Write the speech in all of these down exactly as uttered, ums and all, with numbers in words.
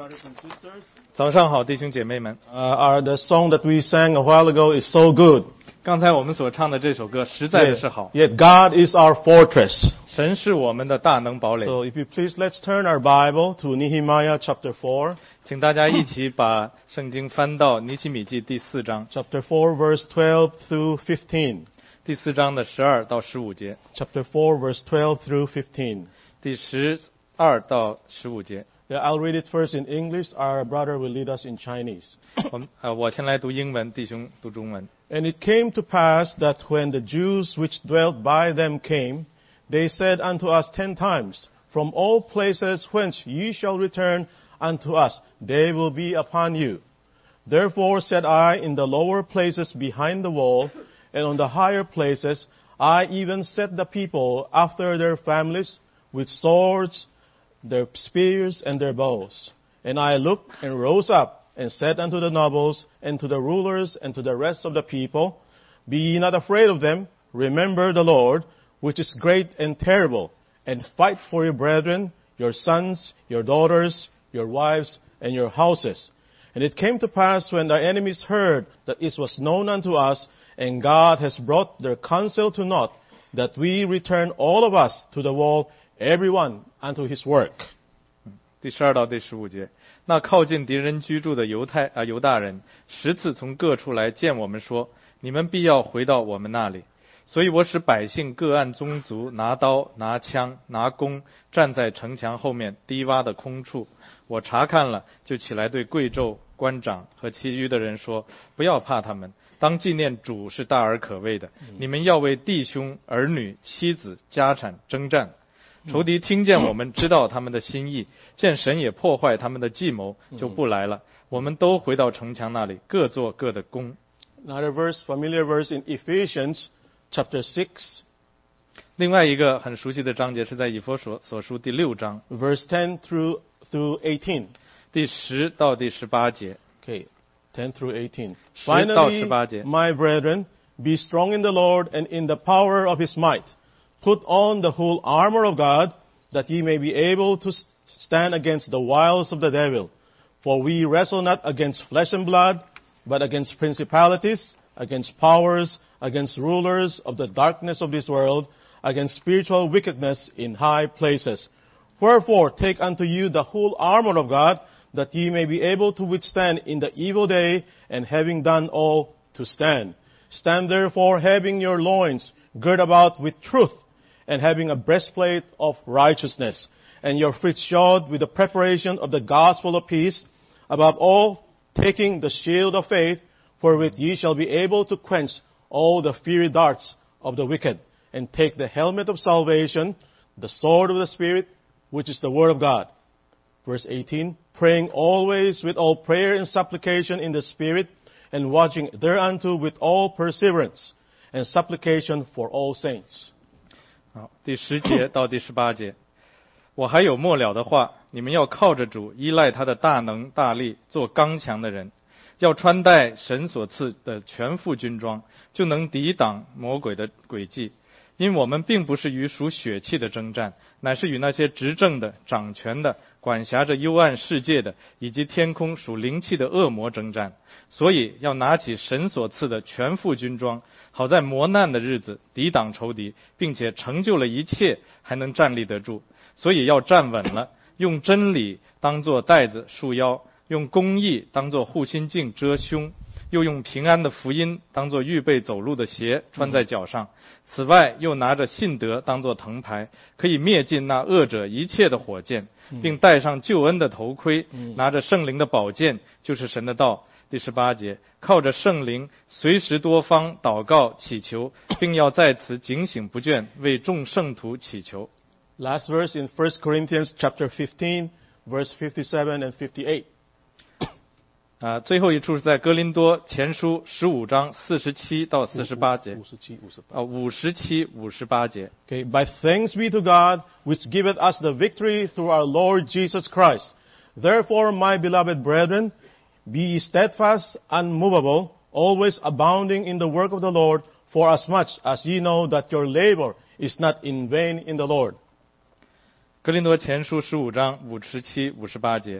Brothers and sisters, 早上好，弟兄姐妹们。 uh, our, the song that we sang a while ago is so good. 刚才我们所唱的这首歌实在的是好。 Yet God is our fortress. 神是我们的大能堡垒。 So if you please, let's turn our Bible to Nehemiah chapter four. 请大家一起把圣经翻到尼希米记第四章， Chapter four, verse twelve through fifteen. 第四章的十二到十五节， Chapter four, verse twelve through fifteen. 第十二到十五节。 Yeah, I'll read it first in English. Our brother will lead us in Chinese. 我们呃，我先来读英文，弟兄读中文。 And it came to pass that when the Jews which dwelt by them came, they said unto us ten times, From all places whence ye shall return unto us, they will be upon you. Therefore said I, in the lower places behind the wall, and on the higher places, I even set the people after their families, with swords, their spears, and their bows. And I looked and rose up, and said unto the nobles, and to the rulers, and to the rest of the people, Be ye not afraid of them, remember the Lord, which is great and terrible, and fight for your brethren, your sons, your daughters, your wives, and your houses. And it came to pass, when our enemies heard that it was known unto us, and God has brought their counsel to naught, that we return all of us to the wall, every one unto his work. 第十二到第十五节，那靠近敌人居住的犹太啊犹大人，十次从各处来见我们说，你们必要回到我们那里。所以我使百姓各按宗族拿刀拿枪拿弓，站在城墙后面低洼的空处。我查看了，就起来对贵胄、官长和其余的人说，不要怕他们，当纪念主是大而可畏的。你们要为弟兄、儿女、妻子、家产征战。仇敌听见我们知道他们的心意，见神也破坏他们的计谋，就不来了。我们都回到城墙那里，各做各的工。 Another verse, familiar verse in Ephesians chapter six. 另外一个很熟悉的章节是在以弗所所书第六章 Verse ten through through eighteen. 第十到第十八节。 Okay, ten through eighteen. 十到十 Finally, 八节。 my brethren, be strong in the Lord and in the power of his might. Put on the whole armor of God, that ye may be able to stand against the wiles of the devil. For we wrestle not against flesh and blood, but against principalities, against powers, against rulers of the darkness of this world, against spiritual wickedness in high places. Wherefore take unto you the whole armor of God, that ye may be able to withstand in the evil day, and having done all, to stand. Stand therefore, having your loins girt about with truth, and having a breastplate of righteousness, and your feet shod with the preparation of the gospel of peace. Above all, taking the shield of faith, wherewith ye shall be able to quench all the fiery darts of the wicked, and take the helmet of salvation, the sword of the Spirit, which is the word of God. Verse eighteen, praying always with all prayer and supplication in the Spirit, and watching thereunto with all perseverance and supplication for all saints. 好，第十节到第十八节，我还有末了的话，你们要靠着主，依赖他的大能大力，做刚强的人，要穿戴神所赐的全副军装，就能抵挡魔鬼的诡计。因我们并不是与属血气的征战，乃是与那些执政的、掌权的、管辖着幽暗世界的，以及天空属灵气的恶魔征战。所以要拿起神所赐的全副军装，好在磨难的日子抵挡仇敌，并且成就了一切，还能站立得住。所以要站稳了，用真理当作带子束腰，用公义当作护心镜遮胸，又用平安的福音当作预备走路的鞋穿在脚上。此外，又拿着信德当作藤牌，可以灭尽那恶者一切的火箭，并戴上救恩的头盔，拿着圣灵的宝剑，就是神的道。第十八节，靠着圣灵，随时多方祷告祈求，并要在此警醒不倦，为众圣徒祈求。 Last verse in First Corinthians chapter fifteen, verse fifty-seven and fifty-eight. 啊，最后一处是在哥林多前书十五章四十七到四十八节。 五十七、五十八。 啊，五十七、五十八节。 Okay, but thanks be to God, which giveth us the victory through our Lord Jesus Christ. Therefore, my beloved brethren, be ye steadfast, unmovable, always abounding in the work of the Lord, for as much as ye know that your labor is not in vain in the Lord. 哥林多前书十五章五十七、五十八节。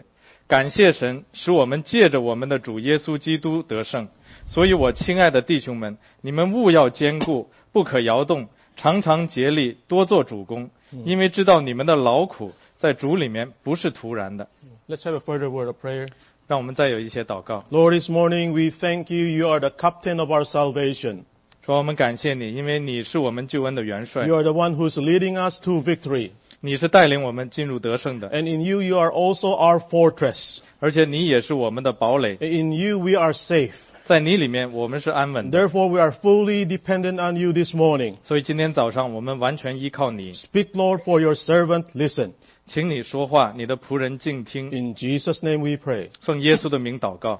感谢神，使我们借着我们的主耶稣基督得胜。所以我亲爱的弟兄们，你们务要坚固，不可摇动，常常竭力，多做主工，因为知道你们的劳苦在主里面不是徒然的。 Let's have a further word of prayer. 让我们再有一些祷告。 Lord, this morning we thank you. You are the captain of our salvation. 说我们感谢你，因为你是我们救恩的元帅， You are the one who's leading us to victory. 你是带领我们进入得胜的， And in you, you are also our fortress. 而且你也是我们的堡垒， In you, we are safe. 在你里面我们是安稳的。 Therefore, we are fully dependent on you this morning. 所以今天早上我们完全依靠你， Speak, Lord, for your servant listen. 请你说话，你的仆人静听。 In Jesus' name we pray. 奉耶稣的名祷告。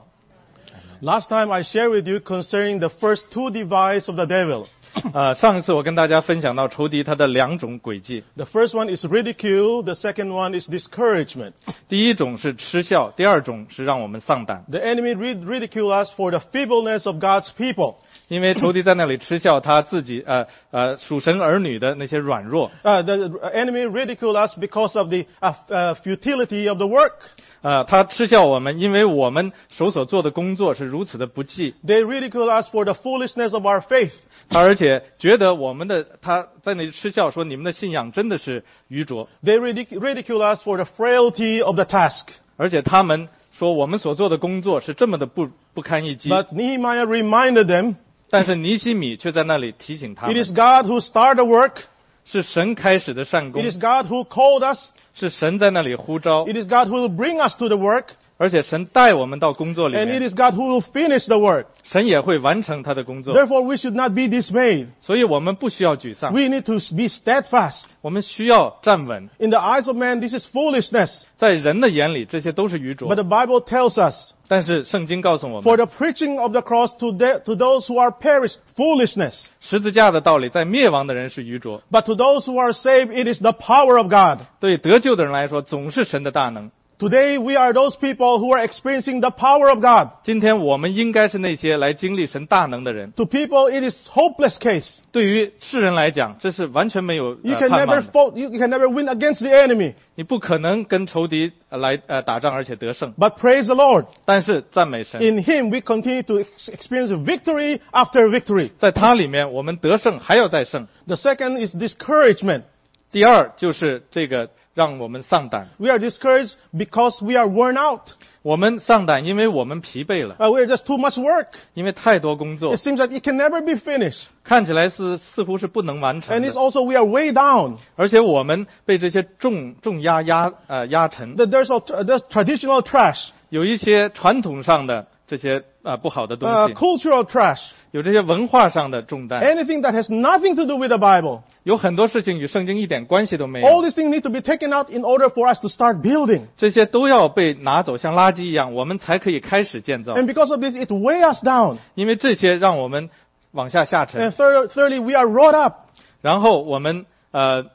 Last time I shared with you concerning the first two devices of the devil. 呃，上一次我跟大家分享到仇敌他的两种诡计， The first one is ridicule. The second one is discouragement. 第一种是嗤笑，第二种是让我们丧胆。 The enemy rid- ridicule us for the feebleness of God's people. 因为仇敌在那里嗤笑他自己呃呃属神儿女的那些软弱， Uh, the enemy ridicule us because of the uh, uh, futility of the work. 呃，他嗤笑我们，因为我们手所做的工作是如此的不济， They ridicule us for the foolishness of our faith. 他而且觉得我们的他在那里嗤笑说你们的信仰真的是愚拙， They ridic- ridicule us for the frailty of the task. 而且他们说我们所做的工作是这么的不不堪一击。 But Nehemiah reminded them, 但是尼希米却在那里提醒他 it 们， is God who started the work. 是神开始的善 It 功， is God who called us. 是神在那里呼召， It is God who will bring us to the work. 而且神带我们到工作里 And it 面， is God who will finish the work. 神也会完成他的工作， Therefore, we should not be dismayed. 所以我们不需要沮丧， We need to be steadfast. 我们需要站稳。 In the eyes of man, this is foolishness. 在人的眼里，这些都是愚 But 拙， the Bible tells us, 但是圣经告诉我 for 们， the preaching of the cross to, the, to those who are perished, foolishness. 十字架的道理在灭亡的人是愚拙， But to those who are saved, it is the power of God. 对得救的人来说，总是神的大能。 Today, we are those people who are experiencing the power of God. 今天我们应该是那些来经历神大能的人。 To people, it is hopeless case. 对于世人来讲，这是完全没有、 You 呃、 can 盼 never 望的。 fought, you can never win against the enemy. 你不可能跟仇敌呃来呃打仗而且得胜。 But praise the Lord. 但是赞美神， In Him, we continue to ex- experience victory after victory. 在他里面我们得胜还要再胜。 The second is discouragement. 第二就是这个让我们丧胆， We are discouraged because we are worn out. 我们丧胆，因为我们疲惫了， Uh, we are just too much work. 因为太多工作 It，seems like it can never be finished. 看起来是似乎是不能完成 And it's 的， also we are way down. 而且我们被这些重重压压呃压沉， That there's, a, there's traditional trash, 有一些传统上的这些呃不好的东 uh, 西， cultural trash, 有这些文化上的重担， anything that has nothing to do with the Bible. 有很多事情与圣经一点关系都没 All 有， these things need to be taken out in order for us to start building. 这些都要被拿走，像垃圾一样，我们才可以开始建造， And because of this, it weigh us down. 因为这些让我们往下下沉 And，third, thirdly, we are wrought up. 然后我们呃。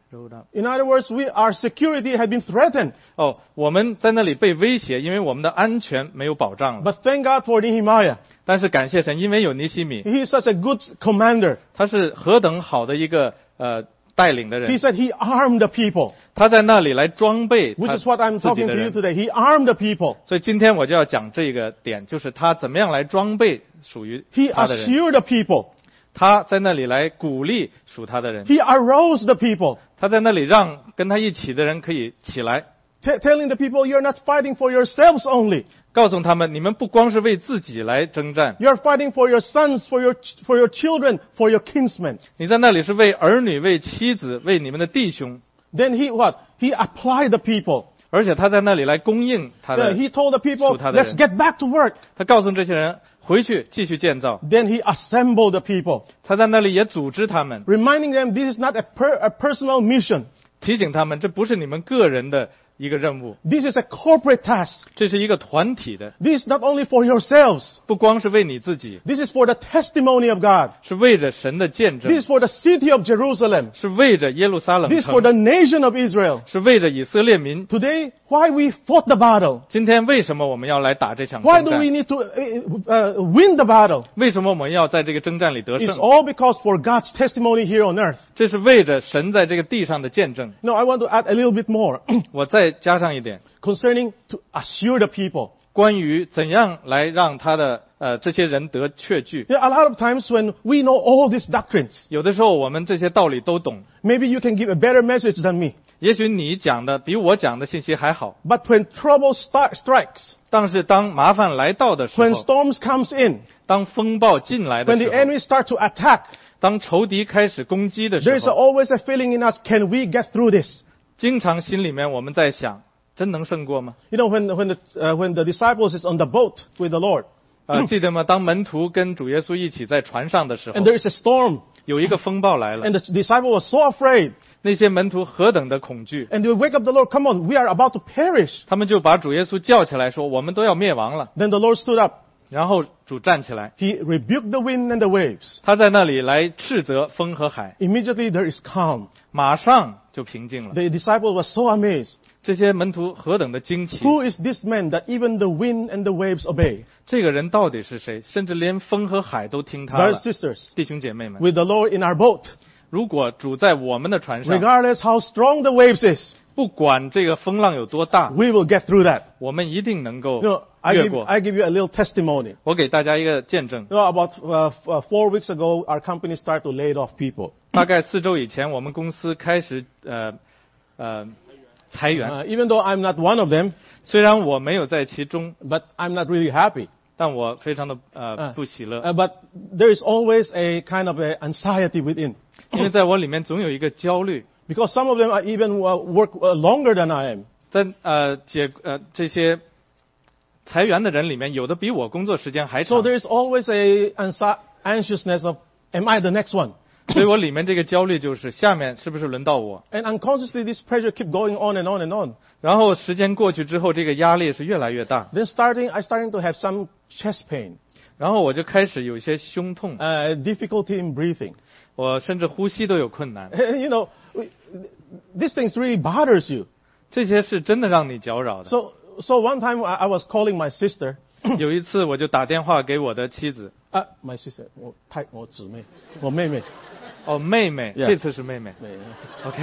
In other words, we, our security had been threatened. 哦，我们在那里被威胁，因为我们的安全没有保障了。 But thank God for Nehemiah. 但是感谢神，因为有尼希米， He is such a good commander. 他是何等好的一个呃带领的 He 人， said he armed the people, 他在那里来装备 which 他 is what I'm 自己 talking 的 to you 人。 today. He armed the people. 所以今天我就要讲这个点，就是他怎么样来装备属于 He 他的人， assured the people. 他在那里来鼓励属他的人， He arose the people, 他在那里让跟他一起的人可以起来， t- telling the people, you're not fighting for yourselves only. 告诉他们，你们不光是为自己来征战， You're fighting for your sons, for your, ch- for your children, for your kinsmen. 你在那里是为儿女、为妻子、为你们的弟兄， Then he what? He applied the people. 而且他在那里来供应他 Uh, 的， he told the people, 属他的人。 let's get back to work. 他告诉这些人回去继续建造， Then he assembled the people, 他在那里也组织他们， reminding them this is not a, per, a personal mission. 提醒他们这不是你们个人的一个任务， This is a corporate task. 这是一个团体的， This is not only for yourselves. 不光是为你自己， This is for the testimony of God. 是为着神的见 This 证， is for the city of Jerusalem. 是为着耶路撒冷 This is for 城， the nation of Israel. 是为着以色列民。 Today, why we fought the battle? 今天为什么我们要来打这场 Why 征 do we 战？ need to uh, uh, win the battle? 为什么我们要在这个征战里得 It's 胜？ all because for God's testimony here on earth. 这是为着神在这个地上的见证。 Now, I want to add a little bit more. 我再加上一点， concerning to assure the people. 关于怎样来让他的呃这些人得确据。 Yeah, a lot of times when we know all these doctrines, 有的时候我们这些道理都懂， maybe you can give a better message than me. 也许你讲的比我讲的信息还好， But when trouble start, strikes, 但是当麻烦来到的时 when 候， storms comes in, 当风暴进来的 when 时 the 候， enemy start to attack, 当仇敌开始攻击的 there 时 is 候， always a feeling in us, can we get through this? 经常心里面我们在想，真能胜过吗？ You know, when, when, the, uh, when the disciples is on the boat with the Lord, 呃，记得吗？当门徒跟主耶稣一起在船上的时候 and，there is a storm, 有一个风暴来了 and，the disciple was so afraid, 那些门徒何等的恐惧， and they wake up the Lord, come on, we are about to perish. 他们就把主耶稣叫起来说：“我们都要灭亡了。 Then the Lord stood up. ” 然后主站起来， He rebuked the wind and the waves. 他在那里来斥责风和海， Immediately there is calm. 马上就平静了。 The disciple was so amazed. 这些门徒何等的惊奇！ Who is this man that even the wind and the waves obey? 这个人到底是谁？甚至连风和海都听他 Brothers 了 and。sisters, 弟兄姐妹们， with the Lord in our boat, 如果主在我们的船上， regardless how strong the waves is, 不管这个风浪有多大， we will get through that. 我们一定能够 You know, I 越 give, 过。 I give you a little testimony. 我给大家一个见证， You know, about uh, f- uh, four weeks ago, our company started to lay off people. 大概四周以前，我们公司开始呃呃裁员。 Uh, even though I'm not one of them, 虽然我没有在其中， but I'm not really happy. 但我非常的呃嗯不喜乐， Uh, but there is always a kind of a anxiety within. 因为在我里面总有一个焦虑。 Because some of them are even uh, work uh, longer than I am. 在呃解呃这些裁员的人里面，有的比我工作时间还 So 长， there is always a anxi- anxiousness of, am I the next one? 所以我里面这个焦虑就是下面是不是轮到我？ And unconsciously, this pressure keep going on and on and on. 然后时间过去之后，这个压力是越来越大， Then starting, I starting to have some chest pain, 然后我就开始有一些胸痛， uh, difficulty in breathing. 我甚至呼吸都有困难。 You know, we- these things really bothers you. 这些是真的让你搅扰的。 So, so one time I, I was calling my sister. 有一次我就打电话给我的妻子， Uh, my sister, 我太我姊妹，我妹妹。 哦，妹妹， Yeah. 这次是妹妹。 妹妹 OK，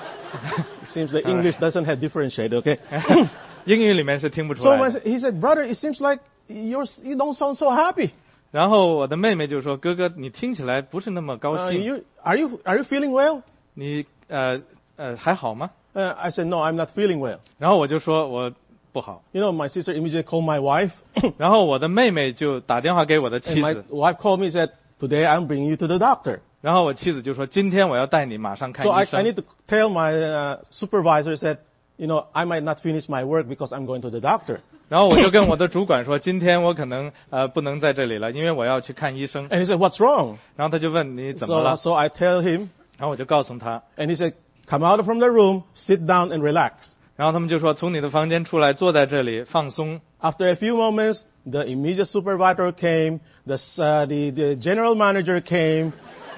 It seems the English doesn't have differentiate, okay? 英语里面是听不出 So 来 my, 的。 he said, brother, it seems like you're, you don't sound so happy. 然后我的妹妹就说：“哥哥，你听起来不是那么高 Uh, 兴， you, are you, are you feeling well? 你呃呃还好吗 Uh, I said, no, I'm not feeling well.？” 然后我就说我不好。 You know, my sister immediately called my wife. 然后我的妹妹就打电话给我的 And 妻 my 子， wife called me and said, today I'm bringing you to the doctor. 然后我妻子就说：“今天我要带你马上看 So I, 医 I 生。 need to tell my uh, supervisor that, you know, I might not finish my work because I'm going to the doctor. ” 然后我就跟我的主管说：“今天我可能呃不能在这里了，因为我要去看医生。 And he said, what's wrong? ” 然后他就问你怎么 So, 了， so I tell him, 然后我就告诉他， and he said, come out from the room, sit down and relax. 然后他们就说：“从你的房间出来，坐在这里放松。” After a few moments, the immediate supervisor came, the, uh, the, the general manager came,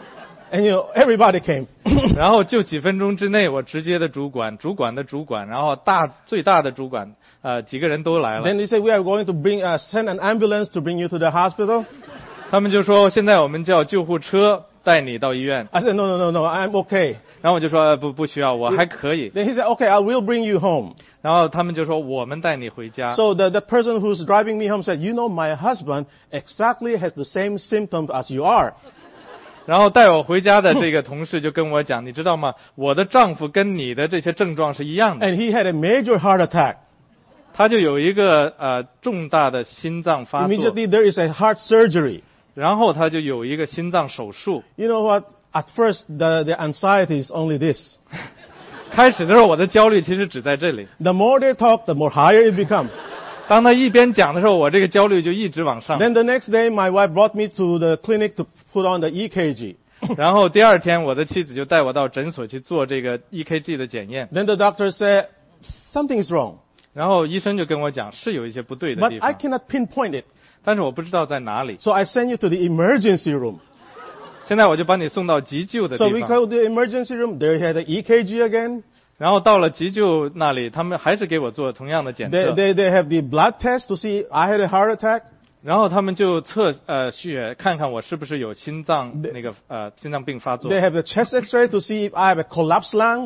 and you know, everybody came. 然后就几分钟之内，我直接的主管、主管的主管，然后大最大的主管，呃，几个人都来了。 Then he said, we are going to bring, uh, send an ambulance to bring you to the hospital. 他们就说：“现在我们叫救护车带你到医院。 I said, no, no, no, no, I'm okay. ” 然后我就说：“呃不，不需要，我还可以。 Then he said, okay, I will bring you home. ” 然后他们就说：“我们带你回家。” So the, the person who's driving me home said, you know, my husband exactly has the same symptoms as you are. 然后带我回家的这个同事就跟我讲：“你知道吗？我的丈夫跟你的这些症状是一样的， And he had a major heart attack. 他就有一个呃重大的心脏发作， Immediately there is a heart surgery. 然后他就有一个心脏手术。 You know what? At first, the, the anxiety is only this. 开始的时候，我的焦虑其实只在这里。 The more they talk, the more higher it becomes. 当他一边讲的时候，我这个焦虑就一直往上。 Then the next day, my wife brought me to the clinic to put on the E K G. 然后第二天，我的妻子就带我到诊所去做这个 E K G 的检验。 Then the doctor said, something's wrong. 然后医生就跟我讲，是有一些不对的 But 地 I 方， cannot pinpoint it. 但是我不知道在哪里。 So I send you to the emergency room. 现在我就把你送到急救的 So 地 we 方。 go to the emergency room. There he had the E K G again. 然后到了急救那里，他们还是给我做同样的检 They, 测， they, they have the blood test to see I had a heart attack. 然后他们就测呃血，看看我是不是有心脏那个呃心脏病发作 They。have the chest X-ray to see if I have a collapsed lung.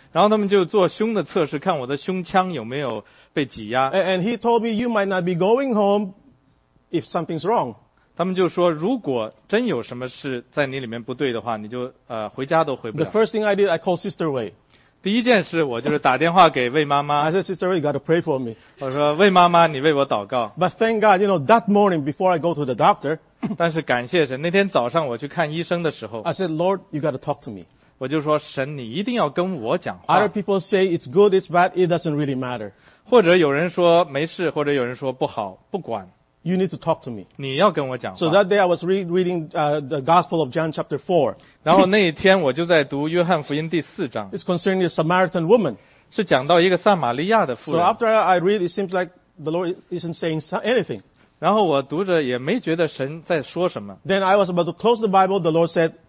然后他们就做胸的测试，看我的胸腔有没有被挤压。 And, and he told me, you might not be going home if something's wrong. 他们就说，如果真有什么事在你里面不对的话，你就呃回家都回不 The 了。 first thing I did, I called Sister Wei. 第一件事，我就是打电话给魏妈 I 妈， said, Sister Wei, you got to pray for me. 我说魏妈妈，你为我祷告。 But thank God, you know, that morning before I go to the doctor, 但是感谢神，那天早上我去看医生的时候， I said, Lord, you got to talk to me. 我就说神，你一定要跟我讲 Other 话。 people say it's good, it's bad, it doesn't really matter. 或者有人说没事，或者有人说不好，不管， You need to talk to me. 你要跟我讲 So 话。 that day I was re- reading uh, the Gospel of John chapter four. 然后那一天我就在读约翰福音第四章， It's concerning a Samaritan woman. 是讲到一个撒玛利亚的妇 So 人。 after I read, it seems like the Lord isn't saying so- anything. 然后我读着也没觉得神在说什么。 Then I was about to close the Bible. The Lord said,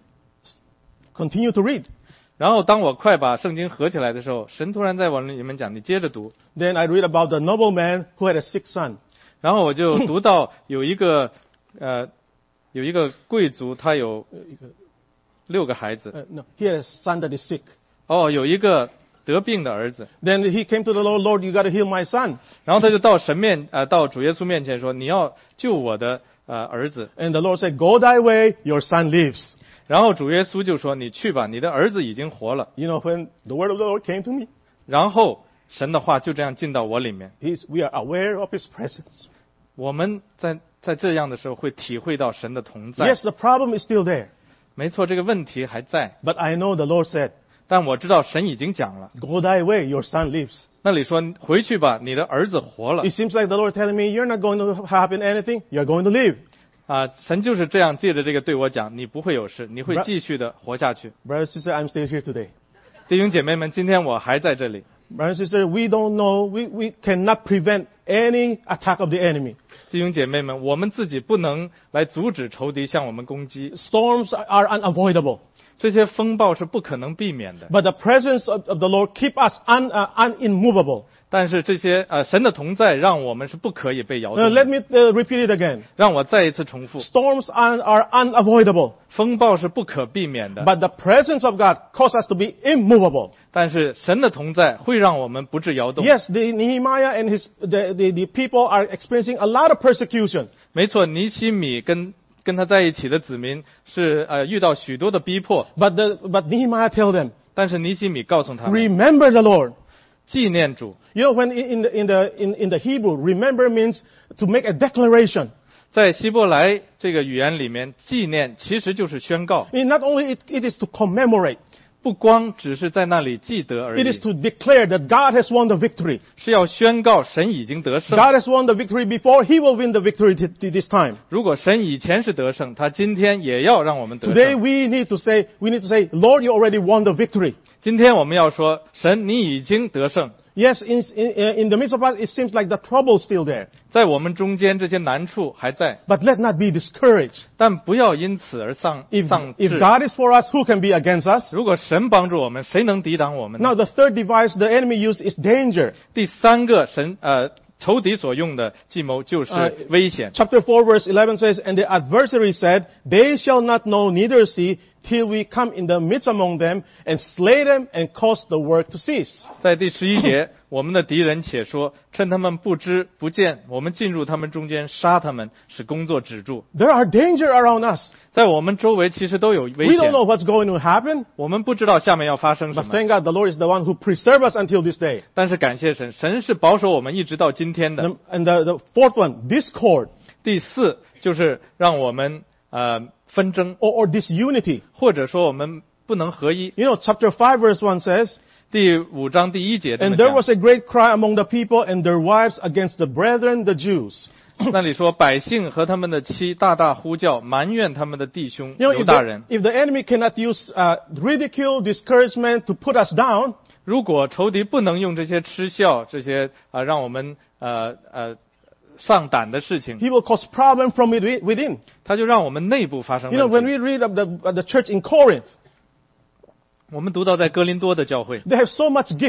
continue to read. 然后当我快把圣经合起来的时候，神突然在我里面讲，你接着读。 Then I read about the nobleman who had a sick son. 然后我就读到有一个呃有一个贵族，他有六个孩子。 Uh, no, he had a son that is sick. 哦，有一个得病的儿子。 Then he came to the Lord, Lord, you got to heal my son. 然后他就到神面呃到主耶稣面前说，你要救我的呃儿子。 And the Lord said, go thy way, your son lives. 然后主耶稣就说，你去吧，你的儿子已经活了。 You know, when the word of the Lord came to me, 然后神的话就这样进到我里面。 he's, we are aware of his presence. 我们在在这样的时候会体会到神的同在。 Yes, the problem is still there. 没错，这个问题还在， But I know the Lord said, 但我知道神已经讲了。 go thy way, your son lives. 那里说回去吧，你的儿子活了 It seems like the Lord telling me, you're not going to happen anything, you're going to live. 啊！神就是这样借着这个对我讲，你不会有事，你会继续的活下去。 Brother and sister, I'm still here today. 弟兄姐妹们，今天我还在这里。 Brother and sister, we don't know, we, we cannot prevent any attack of the enemy. 弟兄姐妹们，我们自己不能来阻止仇敌向我们攻击， Storms are unavoidable. 这些风暴是不可能避免的。 But the presence of, of the Lord keep us un, uh, unimmovable. 但是这些呃神的同在，让我们是不可以被摇 Now, 动 let 的。 me uh, repeat it again. 让我再一次重复， Storms are, are unavoidable. 风暴是不可避免的， But the presence of God causes us to be immovable. 但是神的同在会让我们不致摇动。 Yes, the Nehemiah and his, the, the, the people are experiencing a lot of persecution. 没错，尼希米跟跟他在一起的子民是呃遇到许多的逼迫， But, the, but Nehemiah tell them, 但是尼希米告诉他们， remember the Lord. 纪念主。 You know, when in the, in the, in, in the Hebrew, remember means to make a declaration. 在希伯来这个语言里面，纪念其实就是宣告， I mean, not only it, it is to commemorate, 不光只是在那里记得而 it 已 is，to declare that God has won the victory. 是要宣告神已经得胜。 God has won the victory before, He will win the victory t- t- this time. 如果神以前是得胜，他今天也要让我们得 Today 胜。 we need to say, we need to say, Lord, you already won the victory. 今天我们要说，神你已经得胜。 Yes, in, in, in the midst of us, it seems like the trouble is still there. 在我们中间，这些难处还在， But let not be discouraged. 但不要因此而丧 If, 丧 if 志。 God is for us, who can be against us? 如果神帮助我们，谁能抵挡我们呢？ Now the third device the enemy used is danger. 第三个神呃仇敌所用的计谋就是呃危险。 Chapter four verse eleven says, And the adversary said, They shall not know neither see till we come in the midst among them and slay them and cause the work to cease. 在第十一节，我们的敌人且说，趁他们不知不见，我们进入他们中间，杀他们，使工作止住。 There are danger around us. 在我们周围其实都有危 We don't 险， know what's going to happen. 我们不知道下面要发生什 But 么。 thank God the Lord is the one who preserved us until this day. 但是感谢神，神是保守我们一直到今天的。 And and the, the fourth one, discord 第四就是让我们呃纷争， or, or disunity. 或者说我们不能合一。 You know, chapter five verse one says, 第五章第一节这么 And there 讲， was a great cry among the people and their wives against the brethren, the Jews. 那里说百姓和他们的妻大大呼叫，埋怨他们的弟兄 You know, 犹 if 大 the, 人。 if the enemy cannot use uh, ridicule, discouragement to put us down, 如果仇敌不能用这些嗤笑、这些啊、呃让我们呃呃丧胆的事情， he will cause problem from it wi- within. 他就让我们内部发生 You know, 问 when 题。 we read of the, of the church in Corinth, 我们读到在哥林多的教会， they have so much gift.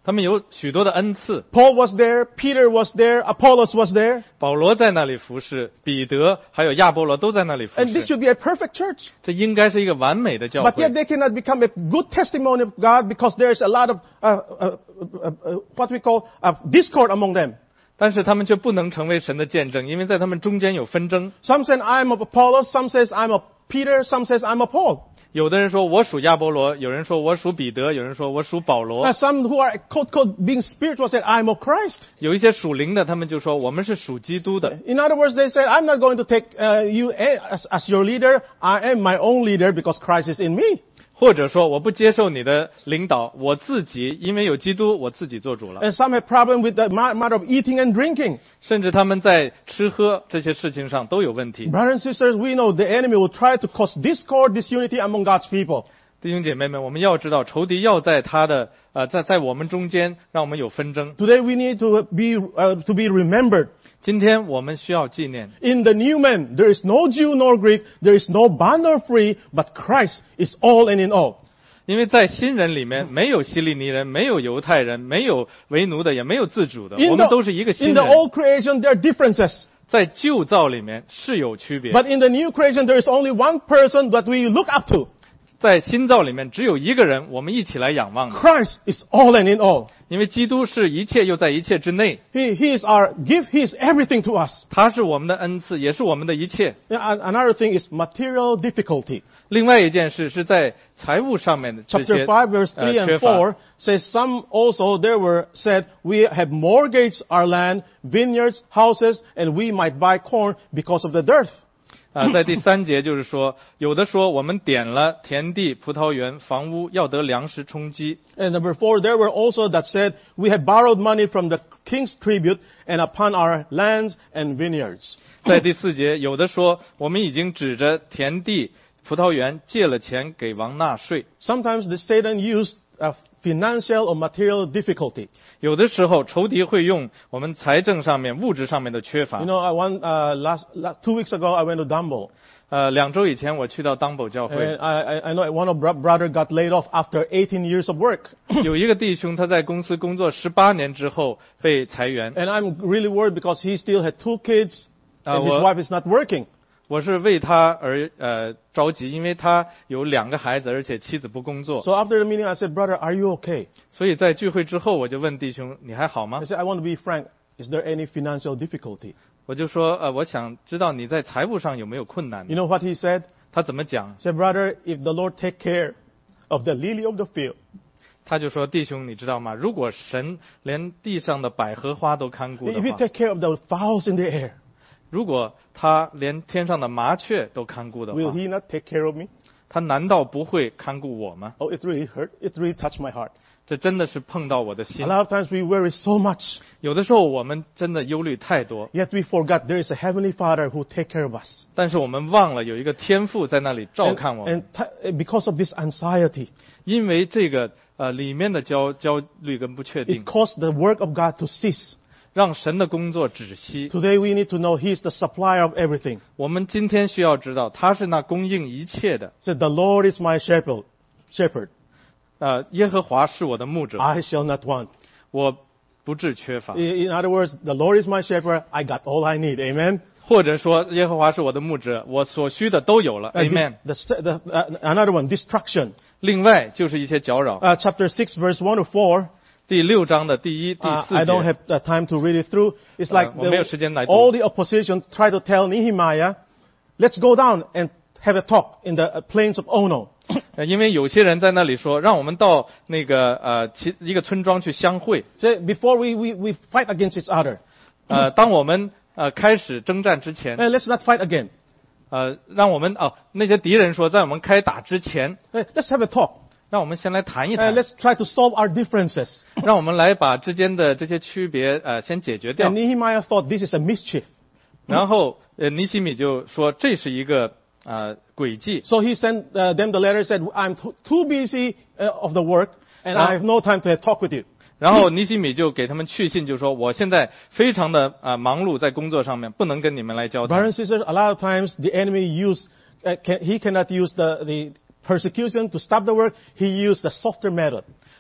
他们有许多的恩赐。 Paul was there, Peter was there, Apollos was there. 保罗在那里服侍，彼得还有亚波罗都在那里服 And this 侍。 should be a perfect church. 这应该是一个完美的教 But 会 yet。they cannot become a good testimony of God because there's a lot of uh, uh, uh, uh, what we call uh, discord among them. 但是他们却不能成为神的见证，因为在他们中间有纷争。 Some say I'm of Apollos, some says I'm of Peter, some says I'm of Paul. 有的人说我属亚波罗，有人说我属彼得，有人说我属保罗 Uh,。some who are quote quote being spiritual said I'm of Christ. 有一些属灵的，他们就说我们是属基督的。 In other words, they said I'm not going to take uh, you as, as your leader. I am my own leader because Christ is in me. 或者说我不接受你的领导，我自己因为有基督，我自己做主了。 And some have problem with the ma- matter of eating and drinking. 甚至他们在吃喝这些事情上都有问题。 Brothers and sisters, we know the enemy will try to cause discord, disunity among God's people. 弟兄姐妹们，我们要知道，仇敌要在他的呃在在我们中间，让我们有纷争。 Today we need to be uh, to be remembered. 今天我们需要纪念， In the new man, there is no Jew nor Greek, there is no bond nor free, but Christ is all and in all. 因为在新人里面没有希利尼人，没有犹太人，没有为奴的，也没有自主的， In 我们都是一个 the, 新 in the 人。 old creation, there are differences. 在旧造里面是有区别， But in the new creation, there is only one person that we look up to. 在新造里面只有一个人，我们一起来仰望的。 Christ is all and in all. 因为基督是一切又在一切之内， He, he is our gift. He is everything to us. 他是我们的恩赐，也是我们的一切。 And another thing is material difficulty. 另外一件事是在财务上面的这 Chapter 些 five, verse 呃 three 缺 and 乏。 four says, some also there were said, we have mortgaged our land, vineyards, houses, and we might buy corn because of the dearth. 啊，在第三节就是说，有的说我们点了田地、葡萄园、房屋，要得粮食充饥。 And number four, there were also that said, we have borrowed money from the king's tribute and upon our lands and vineyards. 在第四节，有的说我们已经指着田地、葡萄园借了钱给王纳税。 Sometimes the Satan used a financial or material difficulty. 有的时候，仇敌会用我们财政上面、物质上面的缺乏 You。know, I one, uh, last, last, two weeks ago, I went to Dumbo. 呃，两周以前我去到当宝教 And 会， I, I, I know one of bro- brother got laid off after eighteen years of work. 有一个弟兄他在公司工作十八年之后被裁员。 And I'm really worried because he still had two kids Uh, and his well- wife is not working. 我是为他而呃着急，因为他有两个孩子，而且妻子不工作。 So after the meeting, I said, brother, are you okay? 所以在聚会之后，我就问弟兄：“你还好吗 I said, I want to be frank. Is there any financial difficulty?？” 我就说：“呃，我想知道你在财务上有没有困难 You know what he said? 他怎么讲？ He said, brother, if the Lord take care of the lily of the field, 他就说：“弟兄，你知道吗？如果神连地上的百合花都看顾的 if he 话， take care of the fowls in the air, 如果他连天上的麻雀都看顾的 will 话， he not take care of me? 他难道不会看顾我吗？ Oh, it really hurt. It really touched my heart. 这真的是碰到我的 A 心。 lot of times we worry so much, 有的时候我们真的忧虑太多， yet we forgot there is a heavenly Father who take care of us. 但是我们忘了有一个天父在那里照 And, 看我们。 and t- because of this anxiety, 因为这个呃里面的焦焦虑跟不确 it 定， caused the work of God to cease. 让神的工作止息。 Today we need to know He is the supplier of everything. 我们今天需要知道，他是那供应一切的。 Said, the Lord is my shepherd. Shepherd. 呃，耶和华是我的牧者， I shall not want. 我不致缺乏。 In other words, the Lord is my shepherd. I got all I need. Amen. 或者说，耶和华是我的牧者，我所需的都有了。 Uh, Amen。 this- the, the, uh, another one, destruction. 另外就是一些搅扰。 Uh, chapter six, verse one to four. 第六章的第一、第 Uh, 四 I don't 节 have the time to read it through. It's like Uh, 我没有时间来读。 all the opposition tried to tell Nehemiah, let's go down and have a talk in the uh, plains of Ono. 呃因为有些人在那里说，让我们到那个呃其一个村庄去相会。 So before we, we, we fight against each other, 呃，当我们呃开始征战之前， uh, let's not fight again. 呃，让我们哦那些敌人说，在我们开打之前， Uh, let's have a talk. 让我们先来谈一 Uh, 谈， let's try to solve our differences. 让我们来把之间的这些区别呃先解决掉 And。Nehemiah thought this is a mischief. 然后呃尼西米就说这是一个呃诡计， So he sent uh, them the letter, said, I'm too, too busy uh, of the work, and I have no time to talk with you. 然后尼西米就给他们去信，就说我现在非常的啊、呃忙碌在工作上面，不能跟你们来交 Brothers 谈。 and sisters, a lot of times the enemy use, uh, can, he cannot use the, the persecution to stop the work. He used the softer method.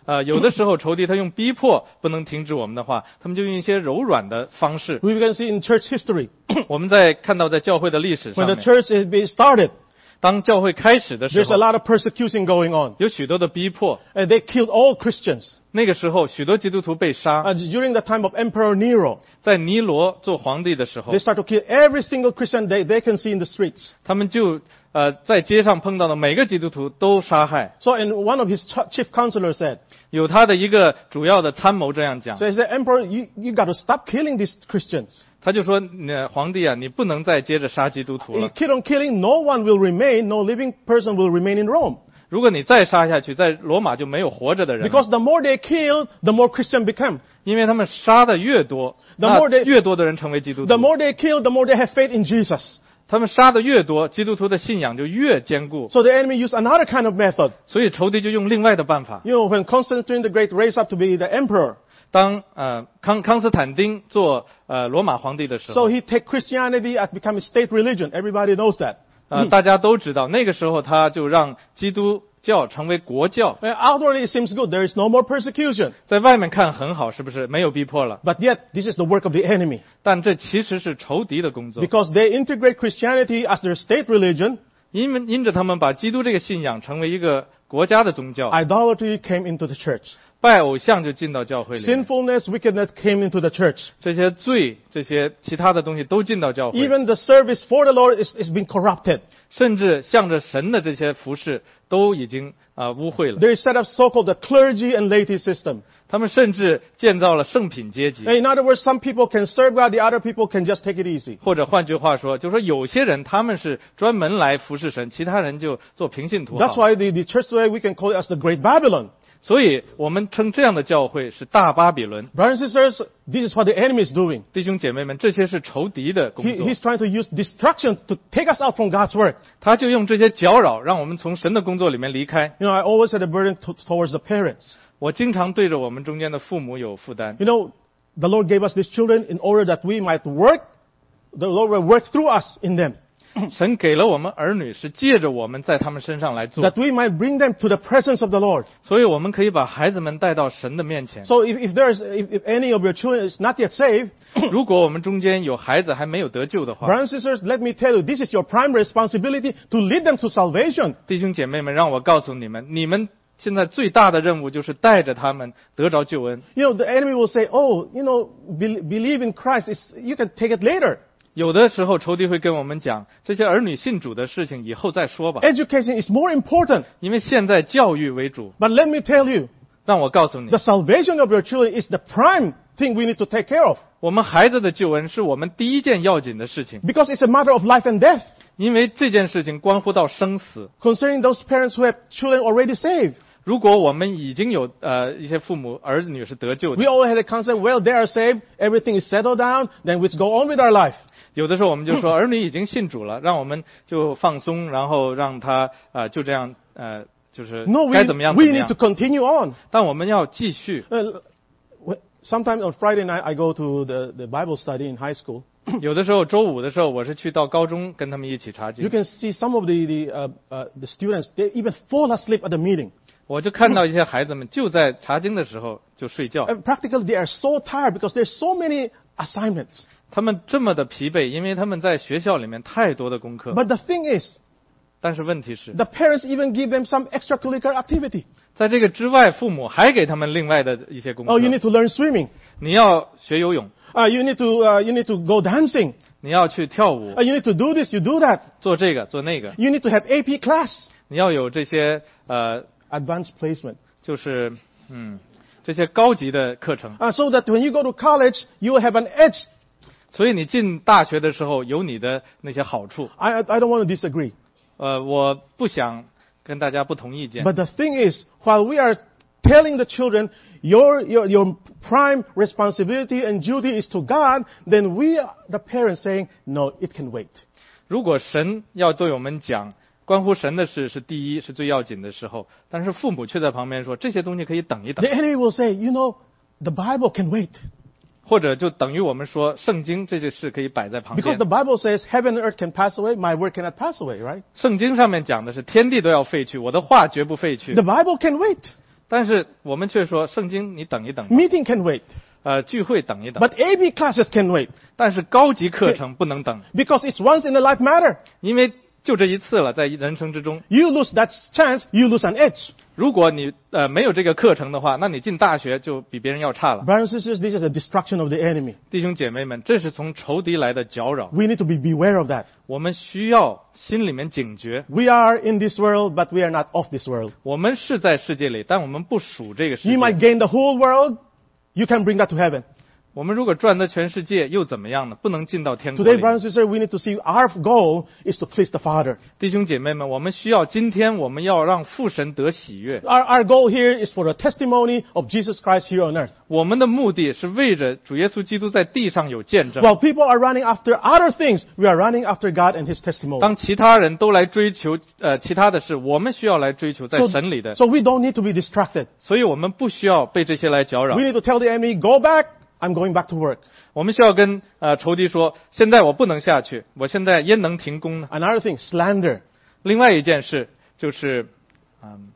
呃，有的时候仇敌他用逼迫不能停止我们的话，他们就用一些柔软的方式。 We can see in church history 我们在看到在教会的历史上 when the 面， church has been started, 当教会开始的时 there's a 候， lot of persecution going on, 有许多的逼迫。 and they killed all Christians. 那个时候，许多基督徒被杀。 Uh, during the time of Emperor Nero, 在尼罗做皇帝的时候 they， start to kill every single Christian they, they can see in the streets. 他们就呃在街上碰到的每个基督徒都杀害。 So, and one of his ch- chief counselors said, 有他的一个主要的参谋这样讲， so he said, Emperor, you, you got to stop killing these Christians. 他就说：“呃，皇帝啊，你不能再接着杀基督徒 You 了。 keep on killing, no one will remain, no living person will remain in Rome. 如果你再杀下去，在罗马就没有活着的人了， Because the more they kill, the more Christian become. 因为他们杀的越多， The 那 more they- 越多的人成为基督 The 徒。 more they kill, the more they have faith in Jesus. 他们杀的越多，基督徒的信仰就越坚固。 So the enemy used another kind of method. 所以仇敌就用另外的办法。 You know, when Constantine the Great raised up to be the emperor, 当呃康康斯坦丁做呃罗马皇帝的时 so 候， he take Christianity as become a state religion. Everybody knows that. 呃大家都知道，那个时候他就让基督教成为国教， Well, outwardly it seems good. There is no more persecution. 在外面看很好，是不是？没有逼迫了， But yet, this is the work of the enemy. 但这其实是仇敌的工作， Because they integrate Christianity as their state religion, 因为因着他们把基督这个信仰成为一个国家的宗教， idolatry came into the church. 拜偶像就进到教会里面， Sinfulness, wickedness came into the church. 这些罪、这些其他的东西都进到教会， Even the service for the Lord is, is being corrupted. 甚至向着神的这些服饰都已经啊、呃污秽了。 They set up so-called the clergy and laity system. 他们甚至建造了圣品阶级， In other words, some people can serve God, the other people can just take it easy. 或者换句话说，就是说有些人他们是专门来服侍神，其他人就做平信徒 That's 好。 why the, the church today, we can call it as the Great Babylon. 所以我们称这样的教会是大巴比伦。 Brothers and sisters, this is what the enemy is doing. 弟兄姐妹们，这些是仇敌的工 He, 作， he's trying to use destruction to take us out from God's work. 他就用这些搅扰，让我们从神的工作里面离开。 You know, I always had a burden to, towards the parents. 我经常对着我们中间的父母有负担。 You know, the Lord gave us these children in order that we might work. The Lord will work through us in them. 神给了我们儿女，是借着我们在他们身上来做， That we might bring them to the presence of the Lord. 所以我们可以把孩子们带到神的面前。 So if, if there's, if, if any of your children is not yet saved, 如果我们中间有孩子还没有得救的话， brothers and sisters, let me tell you, this is your prime responsibility to lead them to salvation. 弟兄姐妹们，让我告诉你们，你们现在最大的任务就是带着他们得着救恩。 You know, the enemy will say, oh, you know, be, believe in Christ. It's, you can take it later. 有的时候仇敌会跟我们讲，这些儿女信主的事情以后再说吧， Education is more important. 因为现在教育为主。 But let me tell you, 让我告诉你 the，salvation of your children is the prime thing we need to take care of. 我们孩子的救恩是我们第一件要紧的事情， Because it's a matter of life and death 因为这件事情关乎到生死。 concerning those parents who have children already saved. 如果我们已经有呃一些父母儿女是得救 We 的， all had a concept, well, they are saved, everything is settled down, then we go on with our life. 有的时候我们就说儿女已经信主了，让我们就放松，然后让他啊、呃就这样呃就是 No, we, 该怎么样 we 怎么 need 样 to。continue on. 但我们要继续。 Uh, wh- sometimes on Friday night, I go to the, the Bible study in high school. 有的时候周五的时候，我是去到高中跟他们一起查 You 经， can see some of the, the, uh, uh, the students, they even fall asleep at the meeting. 我就看到一些孩子们就在查经的时候就睡觉， And practically, they are so tired because there's so many assignments. 他们这么的疲惫，因为他们在学校里面太多的功课。 But the thing is, 但是问题是， the parents even give them some extracurricular activity. 在这个之外，父母还给他们另外的一些功课。 Oh, you need to learn swimming. 你要学游泳， Uh, you need to, uh, you need to go dancing. 你要去跳舞 Uh,，you need to do this, you do that. 做这个做那个， You need to have A P class. 你要有这些呃， Advanced placement. 就是嗯这些高级的课程。 Uh, so that when you go to college, you will have an edge. 所以你进大学的时候有你的那些好处。 I, I don't want to disagree. 呃，我不想跟大家不同意见。 But the thing is, while we are telling the children, your, your, your prime responsibility and duty is to God, then we, the parents, saying, no, it can wait. 如果神要对我们讲关乎神的事是第一是最要紧的时候，但是父母却在旁边说这些东西可以等一等 The，enemy will say, you know, the Bible can wait. 或者就等于我们说圣经这些事可以摆在旁 Because 边 the。Bible says heaven and earth can pass away, my word cannot pass away, right? 圣经上面讲的是天地都要废去，我的话绝不废去 The。Bible can wait. 但是我们却说圣经你等一等吧， Meeting can wait. 呃，聚会等一等， But A B classes can wait. 但是高级课程不能等， Because it's once in a life matter. 因为就这一次了，在人生之中， You lose that chance, you lose an edge. 如果你呃没有这个课程的话，那你进大学就比别人要差了。 Brothers and sisters, this is a destruction of the enemy. 弟兄姐妹们，这是从仇敌来的搅扰， We need to be beware of that. 我们需要心里面警觉。 We are in this world, but we are not of this world. 我们是在世界里，但我们不属这个世 You might 界。 gain the whole world, you can bring that to heaven. 我们如果赚得全世界，又怎么样呢？不能进到天国 Today, 里。 brothers and sisters, we need to see our goal is to please the Father. 弟兄姐妹们，我们需要今天我们要让父神得喜悦。 Our, our goal here is for the testimony of Jesus Christ here on earth. 我们的目的是为着主耶稣基督在地上有见证。 While people are running after other things, we are running after God and His testimony. 当其他人都来追求呃其他的事，我们需要来追求在 So, 神里的， so we don't need to be distracted. 所以我们不需要被这些来搅扰 We。need to tell the enemy, go back, I'm going back to work. 我们需要跟呃仇敌说，现在我不能下去，我现在焉能停工呢？ Another thing, slander. 另外一件事就是，嗯，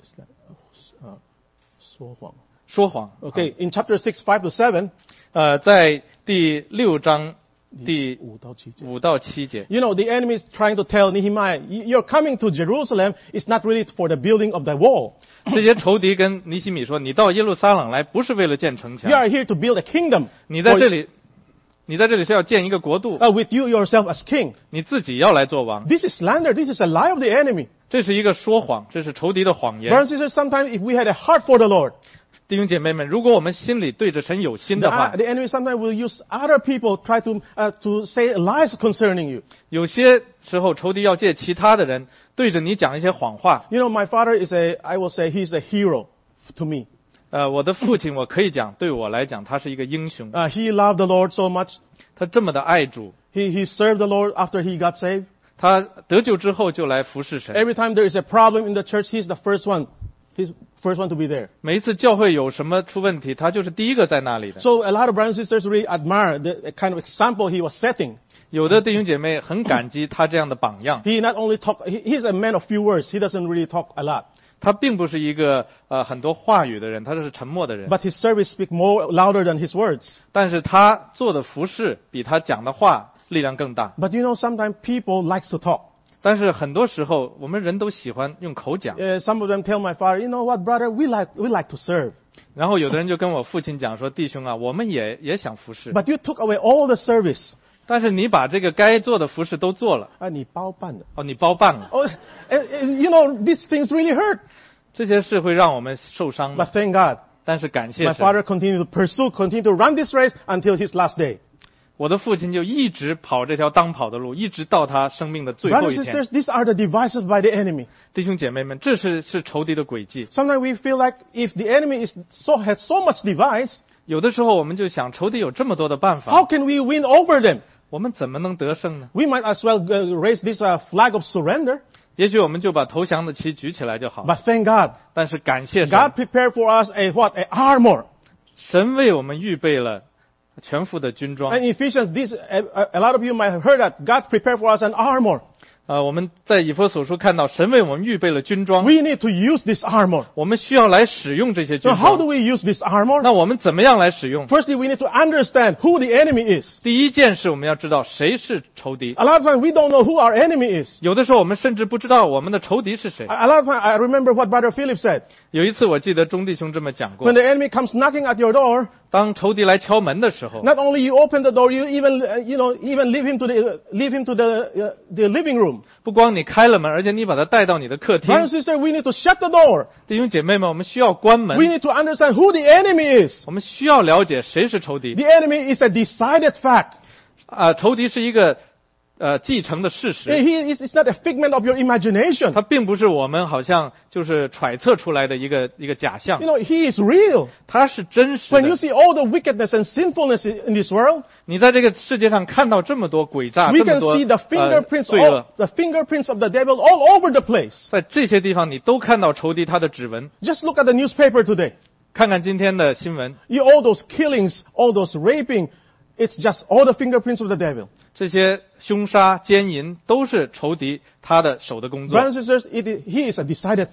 说谎。 说谎。 Okay, in chapter six, five to seven, 呃，在第六章第五到七节， you know, the enemy is trying to tell Nehemiah, you're coming to Jerusalem, it's not really for the building of the wall. 这些仇敌跟尼希米说：“你到耶路撒冷来，不是为了建城 You 墙， are here to build a kingdom. 你在这里，你在这里是要建一个国度， Uh, with you yourself as king. 你自己要来做王。 This is slander. This is a lie of the enemy. 这是一个说谎，这是仇敌的谎言。 Brothers and sisters, sometimes if we had a heart for the Lord, 弟兄姐妹们，如果我们心里对着神有心 the, 的话， the enemy sometimes will use other people try to uh, to say lies concerning you. 有些时候仇敌要借其他的人对着你讲一些谎话。 You know, my father is a, I will say, he's a hero to me. 呃，我的父亲，我可以讲，对我来讲，他是一个英雄， Uh, he loved the Lord so much. 他这么的爱主， He, he served the Lord after he got saved. 他得救之后就来服侍神。 Every time there is a problem in the church, he's the first one. He's first one to be there. 每一次教会有什么出问题，他就是第一个在那里的。 So a lot of brothers and sisters really admire the kind of example he was setting. 有的弟兄姐妹很感激他这样的榜样。 He not only talk, he, he's a man of few words. He doesn't really talk a lot. 他并不是一个呃很多话语的人，他就是沉默的人。 But his service speak more louder than his words. 但是他做的服饰比他讲的话力量更大。 But you know, sometimes people likes to talk. 但是很多时候，我们人都喜欢用口讲。 Uh, some of them tell my father, you know what, brother, we like, we like to serve. 然后有的人就跟我父亲讲说：“弟兄啊，我们也也想服侍， But you took away all the service. 但是你把这个该做的服侍都做了， 啊，你包办了。 哦，你包办了， Oh, and, and, you know, these things really hurt. 这些事会让我们受伤的。 But thank God, 但是感谢 my 神， father continued to pursue, continued to run this race until his last day. 我的父亲就一直跑这条当跑的路，一直到他生命的最后 Brothers 一 and 天。 sisters, these are the devices by the enemy. 弟兄姐妹们，这是是仇敌的诡计。 Sometimes we feel like if the enemy is so has so much device, 有的时候我们就想，仇敌有这么多的办 how 法， can we win over them? 我们怎么能得胜呢？ We might as well uh, raise this uh, flag of surrender. 也许我们就把投降的旗举起来就好。 But thank God, 但是感谢 God 神， prepared for us a what? A armor. 神为我们预备了全副的军装。 And Ephesians, this a, a- a lot of you might have heard that God prepared for us an armor. 呃，我们在以弗所书看到，神为我们预备了军装， We need to use this armor. 我们需要来使用这些军 So how do 装。 we use this armor? 那我们怎么样来使用？ Firstly, we need to understand who the enemy is. 第一件事，我们要知道谁是仇敌。 A lot of times we don't know who our enemy is. 有的时候我们甚至不知道我们的仇敌是谁。 A a lot of times I remember what Brother Philip said. 有一次我记得钟弟兄这么讲过 When，the enemy comes knocking at your door, 当仇敌来敲门的时候， not only you open the door, you even, uh, you know, even leave him to the, leave him to the, uh, the living room. 不光你开了门，而且你把他带到你的客厅 Brothers。and sisters, we need to shut the door. 弟兄姐妹们，我们需要关 We 门， need to understand who the enemy is. 我们需要了解谁是仇敌。 The enemy is a decided fact. 啊，仇敌是一个呃继承的事实， He is, it's not a figment of your imagination. 它并不是我们好像就是揣测出来的一个一个假象 You，know, he is real. 它是真实 When you 的。 see all the wickedness and sinfulness in this world, 你在这个世界上看到这么多诡诈， we 这么 can 多 see the 呃 fingerprints, 罪 all, 恶， the fingerprints of the devil all over the place. 在这些地方你都看到仇敌他的指纹。 Just look at the newspaper today. 看看今天的新闻， You, all those killings, all those raping, it's just all the fingerprints of the devil. 这些凶杀、奸淫都是仇敌他的手的工作。 Brothers and sisters, it is, he is a decided fact.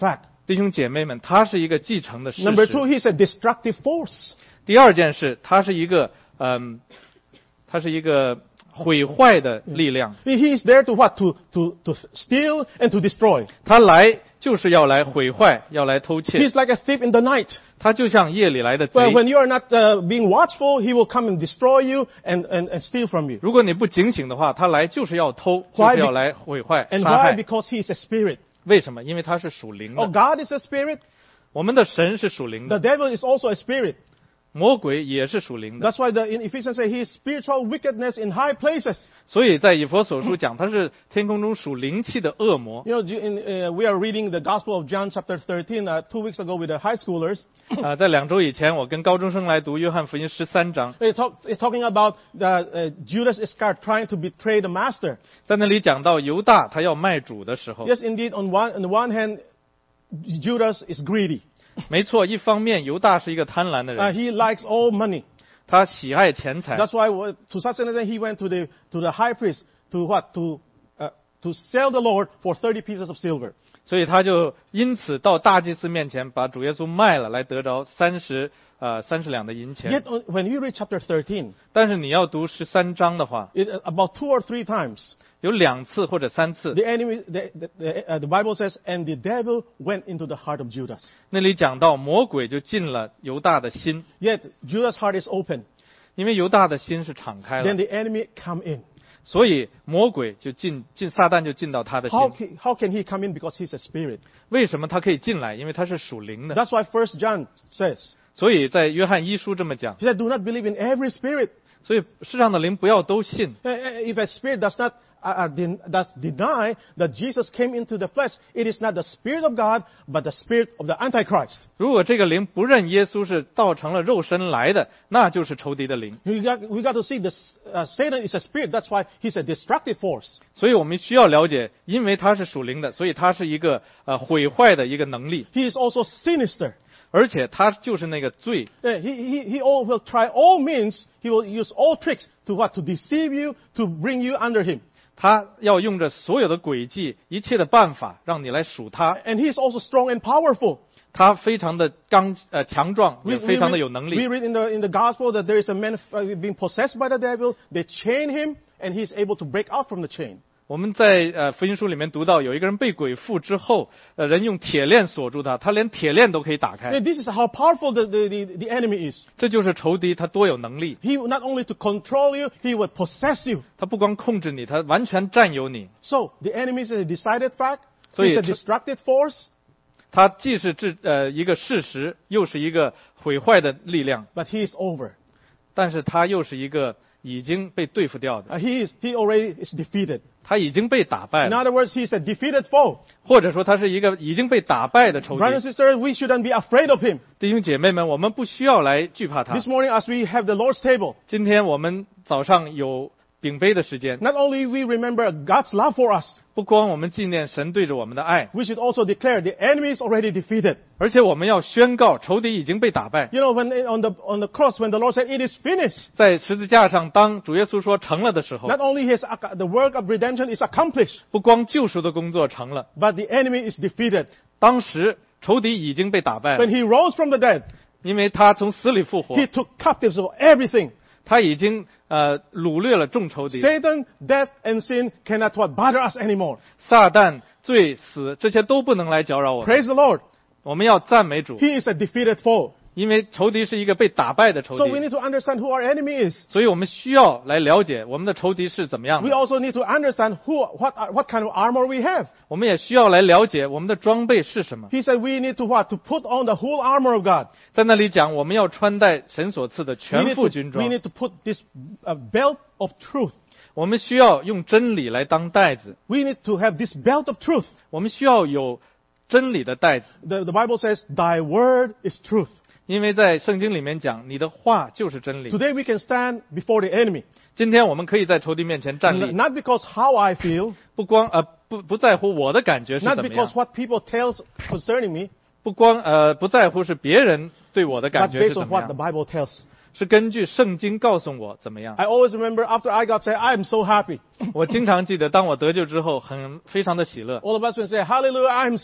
弟兄姐妹们，它是一个继承的事 Number two, 实。 he's a destructive force. 第二件事，它是一个嗯，它是一个毁坏的力量。 He he is there to what? To, to, to steal and to destroy. 他来就是要来毁坏，要来偷窃。 He's like a thief in the night. 他就像夜里来的贼。 Well, when you are not uh, being watchful, he will come and destroy you and, and, and steal from you. 如果你不警醒的话，他来就是要偷，就 Why 是要来毁坏、 And 杀 why? 害。 Because he is a spirit. 为什么？因为他是属灵 Oh, 的。 God is a spirit. 我们的神是属灵 The 的， devil is also a spirit. 魔鬼也是属灵的。 That's why the, in Ephesians say he is spiritual wickedness in high places. 所以在以弗所书讲，他是天空中属灵气的恶魔。 You know, in, uh, we are reading the Gospel of John chapter thirteen uh, two weeks ago with the high schoolers. 啊，在两周以前，我跟高中生来读约翰福音十三章， It's, talk, it's talking about the, uh, Judas Iscariot trying to betray the master. 在那里讲到犹大他要卖主的时候， Yes, indeed, on one, on the one hand, Judas is greedy. 没错，一方面犹大是一个贪婪的 Uh, 人， he likes all money. 他喜爱钱财， That's why what- to such an extent he went to the, to the high priest to what? To, uh, to sell the Lord for thirty pieces of silver. 所以他就因此到大祭司面前把主耶稣卖了，来得着三十呃三十两的银钱。 Yet uh, when you read chapter thirteen, 但是你要读十三章的话， it, uh, about two or three times, 有两次或者三次， the enemy, the, the, the, uh, the Bible says, and the devil went into the heart of Judas. 那里讲到魔鬼就进了犹大的心， Yet Judas' heart is open. 因为犹大的心是敞开 Then 了， the enemy come in. 所以魔鬼就进进撒旦就进到他的 How 心。 he, how can he come in? Because he's a spirit. 为什么他可以进来？因为他是属灵的。 That's why First John says, 所以在约翰一书这么讲， he said, do not believe in every spirit. 所以世上的灵不要都信。 Uh, uh, If a spirit does not uh, uh, den- does deny that Jesus came into the flesh, it is not the Spirit of God, but the spirit of the Antichrist. 如果这个灵不认耶稣是造成了肉身来的，那就是仇敌的灵。 We got, we got to see this, uh, Satan is a spirit. That's why he's a destructive force. 所以我们需要了解，因为他是属灵的，所以他是一个呃毁坏的一个能力， He is also sinister. 而且他就是那个罪。 Uh, he, he, he all will try all means. He will use all tricks to what? To deceive you, to bring you under him. 他要用着所有的诡计、一切的办法，让你来属他。 And he is also strong and powerful. 他非常的刚呃强壮， We, 也非 we 常的 read, 有能 we 力。 read in the, in the gospel that there is a man uh, being possessed by the devil. They chain him, and he is able to break out from the chain. 我们在呃福音书里面读到，有一个人被鬼附之后，呃人用铁链锁住他，他连铁链都可以打开。 And this is how powerful the, the, the, the enemy is. 这就是仇敌，他多有能力。 He will not only to control you, he will possess you. 他不光控制你，他完全占有你。 So the enemy is a decided fact. So He's you- a destructive force, 他既是制呃一个事实，又是一个毁坏的力量， but he is over. 但是他又是一个已经被对付掉的， Uh, he is he already is defeated. 他已经被打败 In 了， other words, he is a defeated foe. 或者说他是一个已经被打败的仇 Brothers 敌。 and sisters, we shouldn't be afraid of him. 弟兄姐妹们，我们不需要来惧怕他 This。morning, as we have the Lord's table, 今天我们早上有饼杯的时间， not only we remember God's love for us, 不光我们纪念神对着我们的爱， we should also declare the enemy is already defeated. 而且我们要宣告仇敌已经被打败。 You know, when on the on the cross, when the Lord said, "It is finished," 在十字架上，当主耶稣说成了的时候， not only his the work of redemption is accomplished, 不光救赎的工作成了， but the enemy is defeated. 当时仇敌已经被打败 When 了， he rose from the dead, 因为他从死里复活 he，took captives of everything. 他已经呃掳掠了众仇敌。 Satan, death, and sin cannot what bother us anymore. 撒旦、罪、死这些都不能来搅扰我们。 Praise the Lord. 我们要赞美主， He is a defeated foe. 因为仇敌是一个被打败的仇 So we 敌， need to understand who our enemy is. 所以我们需要来了解我们的仇敌是怎么样 We 的。 also need to understand who, what, what kind of armor we have. 我们也需要来了解我们的装备是什么。 He said we need to what? To put on the whole armor of God. 在那里讲，我们要穿戴神所赐的 We 全 need 副 to, 军 we 装， need to put this uh, belt of truth. 我们需要用真理来当带子， We need to have this belt of truth. 我们需要有真理的带子， The, the Bible says, "Thy word is truth." 因为在圣经里面讲，你的话就是真理。 Today we can stand before the enemy, 今天我们可以在仇敌面前站立， not because how I feel, 不光呃不不在乎我的感觉是 not 怎么 because 样， what people tell concerning me, 不光呃不在乎是别人对我的 but 感觉是 based 怎 on 么 what the 样， Bible tells. 是根据圣经告诉我怎么样。 I always remember after I got saved, I am so happy. 我经常记得，当我得救之后，很非常的喜乐。 All of us will say, "Hallelujah, I am saved."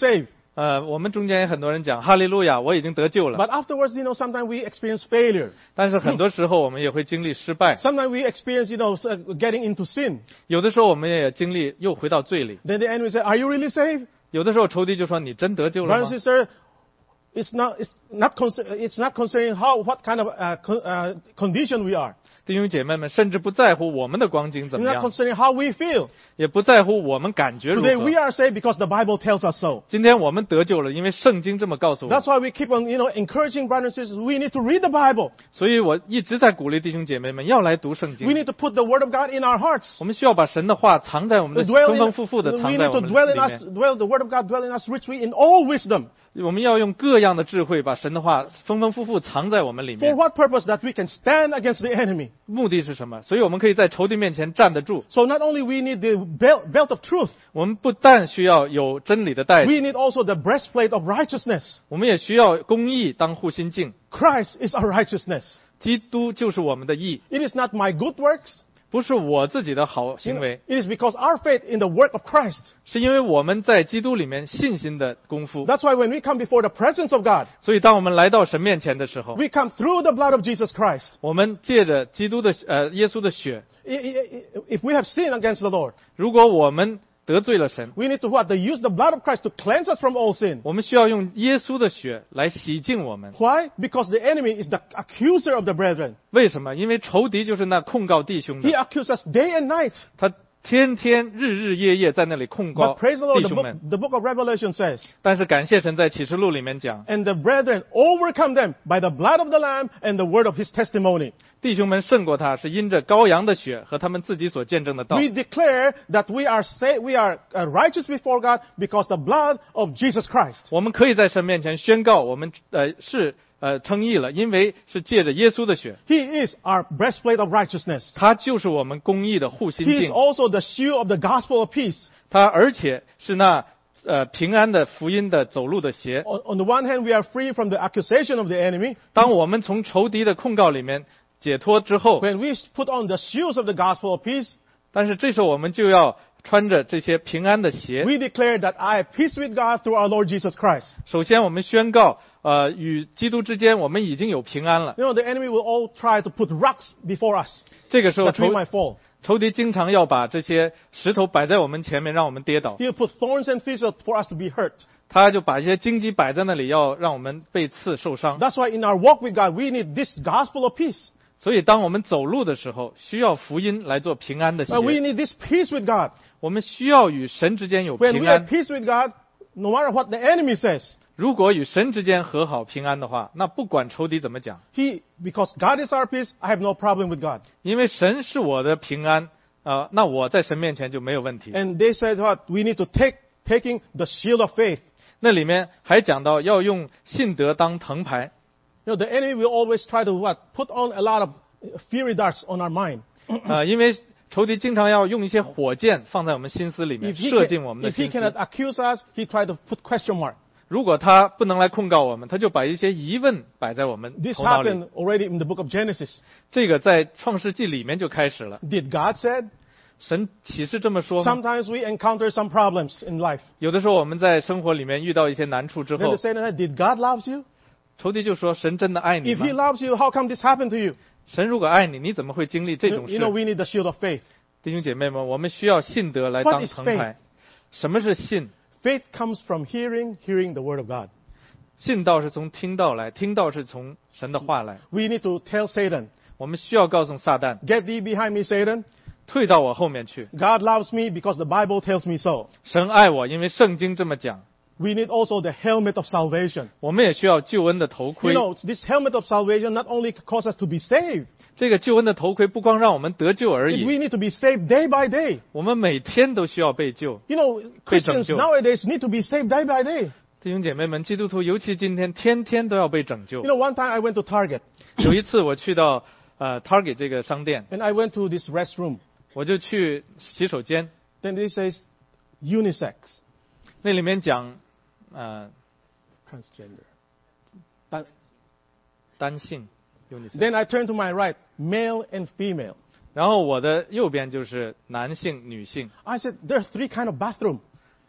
呃，我们中间也很多人讲哈利路亚，我已经得救了。 But afterwards, you know, sometimes we experience failure. 但是很多时候我们也会经历失败， Sometimes we experience, you know, getting into sin. 有的时候我们也经历又回到罪里。 Then the enemy says, "Are you really saved?" 有的时候仇敌就说你真得救了 Brother 吗 and？ sister, it's not, it's not, it's not concerning how, what kind of uh, uh, condition we are. 弟兄姐妹们，甚至不在乎我们的光景怎 It's 么 not 样， concerning how we feel. 也不在乎我们感觉如 Today we 何。 are saved because the Bible tells us so. 今天我们得救了，因为圣经这么告诉我 That's 们。 why we keep on, you know, encouraging brothers and sisters. We need to read the Bible. 所以我一直在鼓励弟兄姐妹们要来读圣 We 经。 need to put the Word of God in our hearts. 我们需要把神的话藏在我们的 Dwell 丰丰 in, 富富的 we 藏 need 在我 to 们 dwell in 里 us, 面。 dwell the Word of God dwell in us richly in all wisdom. 我们要用各样的智慧把神的话丰丰富富藏在我们里 For 面。 what purpose? That we can stand against the enemy. 目的是什么？所以我们可以在仇敌面前站得住。 So not only we need the belt, belt of truth, 我们不但需要有真理的带 we 子， need also the breastplate of righteousness. 我们也需要公义当护心镜。 Christ is our righteousness. 基督就是我们的义， It is not my good works. 不是我自己的好 You 行 know, 为， it is because our faith in the work of Christ. 是因为我们在基督里面信心的功夫。 That's why when we come before the presence of God, 所以当我们来到神面前的时候， we come through the blood of Jesus Christ. 我们借着基督的呃耶稣的血， I- I- I- If we have sinned against the Lord, 如果我们得罪了神， we need to what? To use the blood of Christ to cleanse us from all sin. 我们需要用耶稣的血来洗净我们。 Why? Because the enemy is the accuser of the brethren. 为什么？因为仇敌就是那控告弟兄 He 的， accuses us day and night. 他天天日日夜夜在那里控告 But praise the Lord, 弟 the 兄 book, 们。 the book of Revelation says, 但是感谢神，在启示录里面讲， and the brethren overcome them by the blood of the Lamb and the word of his testimony. 弟兄们胜过他，是因着羔羊的血和他们自己所见证的道。 We declare that we are sa- we are uh, righteous before God because the blood of Jesus Christ. 我们可以在神面前宣告，我们呃是呃称义了，因为是借着耶稣的血， He is our breastplate of righteousness. 他就是我们公义的护心 He is 镜， also the shield of the gospel of peace. 他而且是那呃平安的福音的走路的鞋。 On, on the one hand, we are free from the accusation of the enemy. 当我们从仇敌的控告里面解脱之后， When we put on the shields of the gospel of peace, 但是这时候我们就要穿着这些平安的鞋。 we declare that I have peace with God through our Lord Jesus Christ. 首先，我们宣告，呃，与基督之间我们已经有平安了。 You know, the enemy will all try to put rocks before us 这个时候 that we 仇 might fall. 仇敌经常要把这些石头摆在我们前面，让我们跌倒。 He'll put thorns and thistles for us to be hurt. 他就把一些荆棘摆在那里，要让我们被刺受伤。 That's why in our walk with God, we need this gospel of peace. 所以，当我们走路的时候，需要福音来做平安的鞋 And。we need this peace with God. 我们需要与神之间有 When 平 we have 安。 peace with God, no matter what the enemy says, 如果与神之间和好平安的话，那不管仇敌怎么讲， he, because God is our peace, I have no problem with God. 因为神是我的平安，啊、那我在神面前就没有问题。 And they said what? We need to take, taking the shield of faith. 那里面还讲到要用信德当藤牌。 You know, the enemy will always try to what? Put on a lot of fiery darts on our mind. 啊、因为仇敌经常要用一些火箭放在我们心思里面， If he, 射 can, 进我们的 if he 心 cannot 思。 accuse us, he try to put question mark. 如果他不能来控告我们，他就把一些疑问摆在我们 This 头脑里。 happened already in the book of Genesis. 这个在创世纪里面就开始了。 Did God said? 神启示这么说吗？ Sometimes we encounter some problems in life. 有的时候我们在生活里面遇到一些难处之 Then 后 they，say, did God loves you? 仇敌就说：“神真的爱你 If he 吗？ loves you, how come this happened to you? 神如果爱你，你怎么会经历这 You, 种 you know, 事？” we need the shield of faith. 弟兄姐妹们，我们需要信德来 What 当 is 藤牌。什么是信？ Faith comes from hearing, hearing the word of God. 信道是从听道来，听道是从神的话来。 We need to tell Satan, 我们需要告诉撒旦， get thee behind me, Satan. 退到我后面去。 God loves me because the Bible tells me so. 神爱我，因为圣经这么讲。 We need also the helmet of salvation. 我们也需要救恩的头 You 盔。 know, this helmet of salvation not only causes us to be saved, 这个救恩的头盔不光让我们得救而 we 已， need to be saved day by day. 我们每天都需要被救。 You know, 被拯 Christians 救。 nowadays need to be saved day by day. 弟兄姐妹们，基督徒尤其今天天天都要被拯救 You。know, one time I went to Target 有一次我去到呃 Target 这个商店， and I went to this restroom. 我就去洗手间， Then it says unisex, 那里面讲呃 transgender. But 单性 unisex， then I turned to my right, male and female. 然后我的右边就是男性、女性。 I said, there are three kind of bathroom.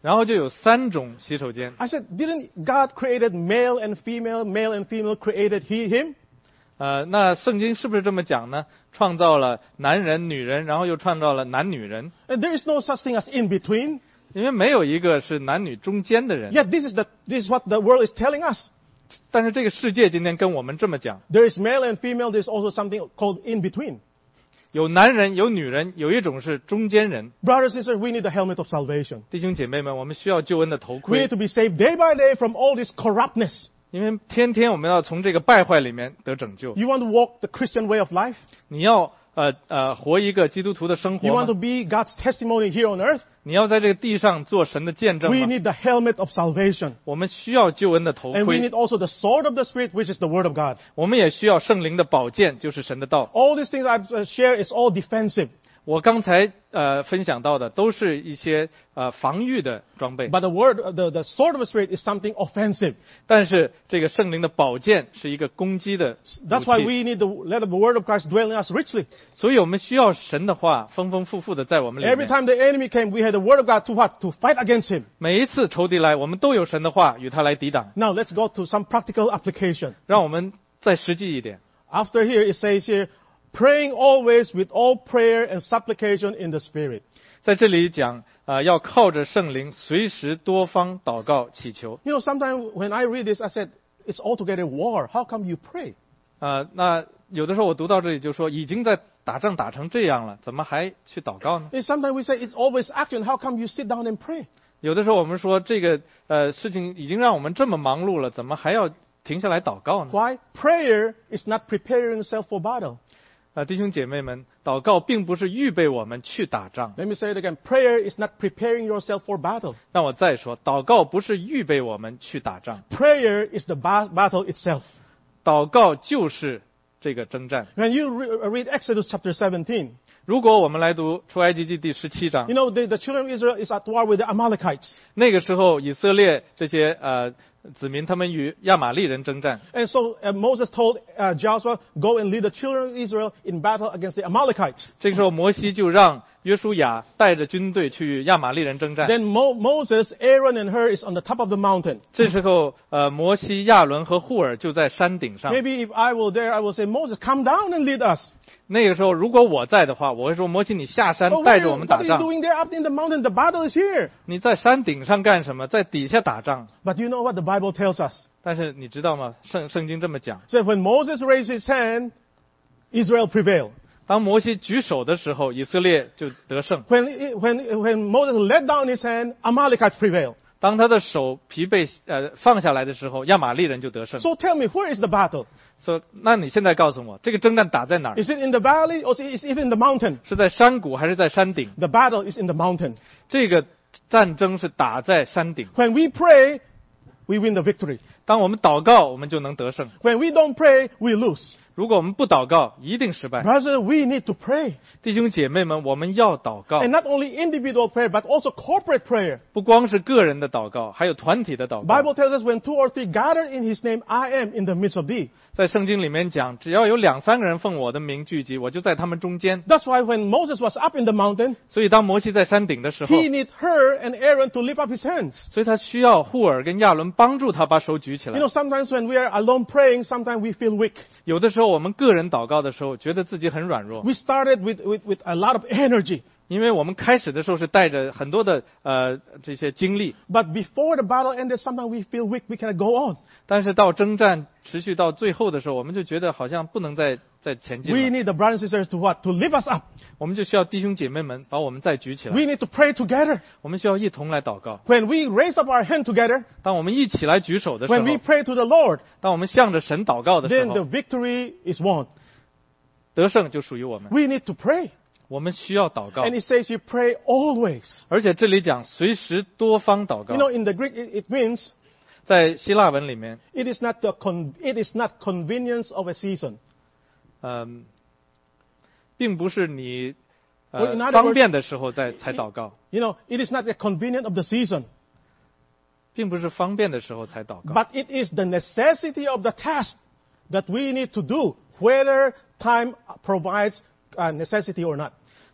然后就有三种洗手间。 I said, didn't God created male and female, male and female created he, him? 呃，那圣经是不是这么讲呢？创造了男人、女人，然后又创造了男女人， And there is no such thing as in between. 因为没有一个是男女中间的人。 Yet this is the this is what the world is telling us. 但是这个世界今天跟我们这么讲， There is male and female. There's also something called in between. 有男人，有女人，有一种是中间人。 Brothers and sisters, we need the helmet of salvation. 弟兄姐妹们，我们需要救恩的头 We 盔 need，to be saved day by day from all this corruptness. 因为天天我们要从这个败坏里面得拯救。 You want to walk the Christian way of life? 你要呃呃活一个基督徒的生 You 活 want to 吗？ be God's testimony here on earth? 你要在这个地上做神的见证 We 吗？ need the helmet of salvation. 我们需要救恩的头 And we 盔 need，also the sword of the Spirit, which is the Word of God. 我们也需要圣灵的宝剑，就是神的道。 All these things I've uh, shared is all defensive. 我刚才呃分享到的都是一些呃防御的装备， But the word, uh, the, the sword of the Spirit is something offensive. 但是这个圣灵的宝剑是一个攻击的 That's why 武器， we need to let the word of Christ dwell in us richly. 所以我们需要神的话丰丰富富的在我们里 Every 面。 time the enemy came, we had the word of God to what? To fight against him. 每一次仇敌来，我们都有神的话与他来抵挡。 Now let's go to some practical application. 让我们再实际一点。 After here, it says here, praying always with all prayer and supplication in the Spirit. 在这里讲，呃，要靠着圣灵，随时多方祷告祈求。 You know, sometimes when I read this, I said, it's altogether war. How come you pray? 呃，那有的时候我读到这里就说，已经在打仗打成这样了，怎么还去祷告呢？ And sometimes we say, it's always action. How come you sit down and pray? 有的时候我们说，这个呃事情已经让我们这么忙碌了，怎么还要停下来祷告呢？ Why? Prayer is not preparing yourself for battle. 啊，弟兄姐妹们，祷告并不是预备我们去打仗。 Let me say it again. Prayer is not preparing yourself for battle. 让我再说，祷告不是预备我们去打仗， Prayer is the ba- battle itself. 祷告就是这个征战。 When you re- read Exodus chapter seventeen, 如果我们来读出埃及记第十七章 you，know, the, the children of Israel is at war with the Amalekites. 那个时候以色列这些呃子民他们与亚玛力人征战， And so uh, Moses told uh, Joshua, go and lead the children of Israel in battle against the Amalekites. 这个时候摩西就让约书亚带着军队去与亚玛力人征战。 Then Mo- Moses, Aaron, and Hur is on the top of the mountain. 这时候呃摩西、亚伦和户尔就在山顶上。 Maybe if I were there, I would say, Moses, come down and lead us. 那个时候如果我在的话，我会说摩西你下山 But 带 what 着 are, 我们 what 打 are you 仗。 doing there up in the mountain? The battle is here. 你在山顶上干什么？在底下打仗。 But you know what the Bible tells us? 但是你知道吗？圣圣经这么讲， So when Moses raised his hand, Israel prevailed. 当摩西举手的时候，以色列就得胜； When, when, when Moses let down his hand, Amalekites prevailed. 当他的手疲惫呃放下来的时候，亚玛力人就得胜。 So tell me, where is the battle? 所以，那你现在告诉我，这个征战打在哪儿？ Is it in the valley or is it in the mountain? 是在山谷还是在山顶？ The battle is in the mountain. 这个战争是打在山顶。 When we pray, we win the victory. 当我们祷告，我们就能得胜； When we don't pray, we lose. 如果我们不祷告，一定失败。 Brother, we need to pray. 弟兄姐妹们，我们要祷告， And not only individual prayer, but also corporate prayer. 不光是个人的祷告，还有团体的祷告。 Bible tells us when two or three gather in his name, I am in the midst of thee. 在圣经里面讲，只要有两三个人奉我的名聚集，我就在他们中间。 That's why when Moses was up in the mountain, 所以当摩西在山顶的时候， he need her and Aaron to lift up his hands. 所以他需要户尔跟亚伦帮助他把手举起 You 来 know,。sometimes when we are alone praying, sometimes we feel weak. 有的时候我们个人祷告的时候，觉得自己很软弱， We started with, with, with a lot of energy. 因为我们开始的时候是带着很多的呃这些经历， But before the battle ended, sometimes we feel weak. We cannot go on. 但是到征战持续到最后的时候，我们就觉得好像不能再再前进 We 了。 need the brothers and sisters to what? To lift us up. 我们就需要弟兄姐妹们把我们再举起 We 来， need to pray together. 我们需要一同来祷告。 When we raise up our hand together, 当我们一起来举手的时 when we 候， pray to the Lord, 当我们向着神祷告的时 then the 候， victory is won. 得胜就属于我们。 We need to pray. 我们需要祷告 And，it says you pray always. 而且这里讲随时多方祷 You know, 告。 in the Greek, it, it means 在希腊文里面， it is not the con- it is not convenience of a season. 嗯，并不是你 Well, 呃 in other 方便的时候再才祷告， You know, it is not the convenience of the season, 并不是方便的时候才祷告， but it is the necessity of the task that we need to do, whether time provides uh, necessity or not.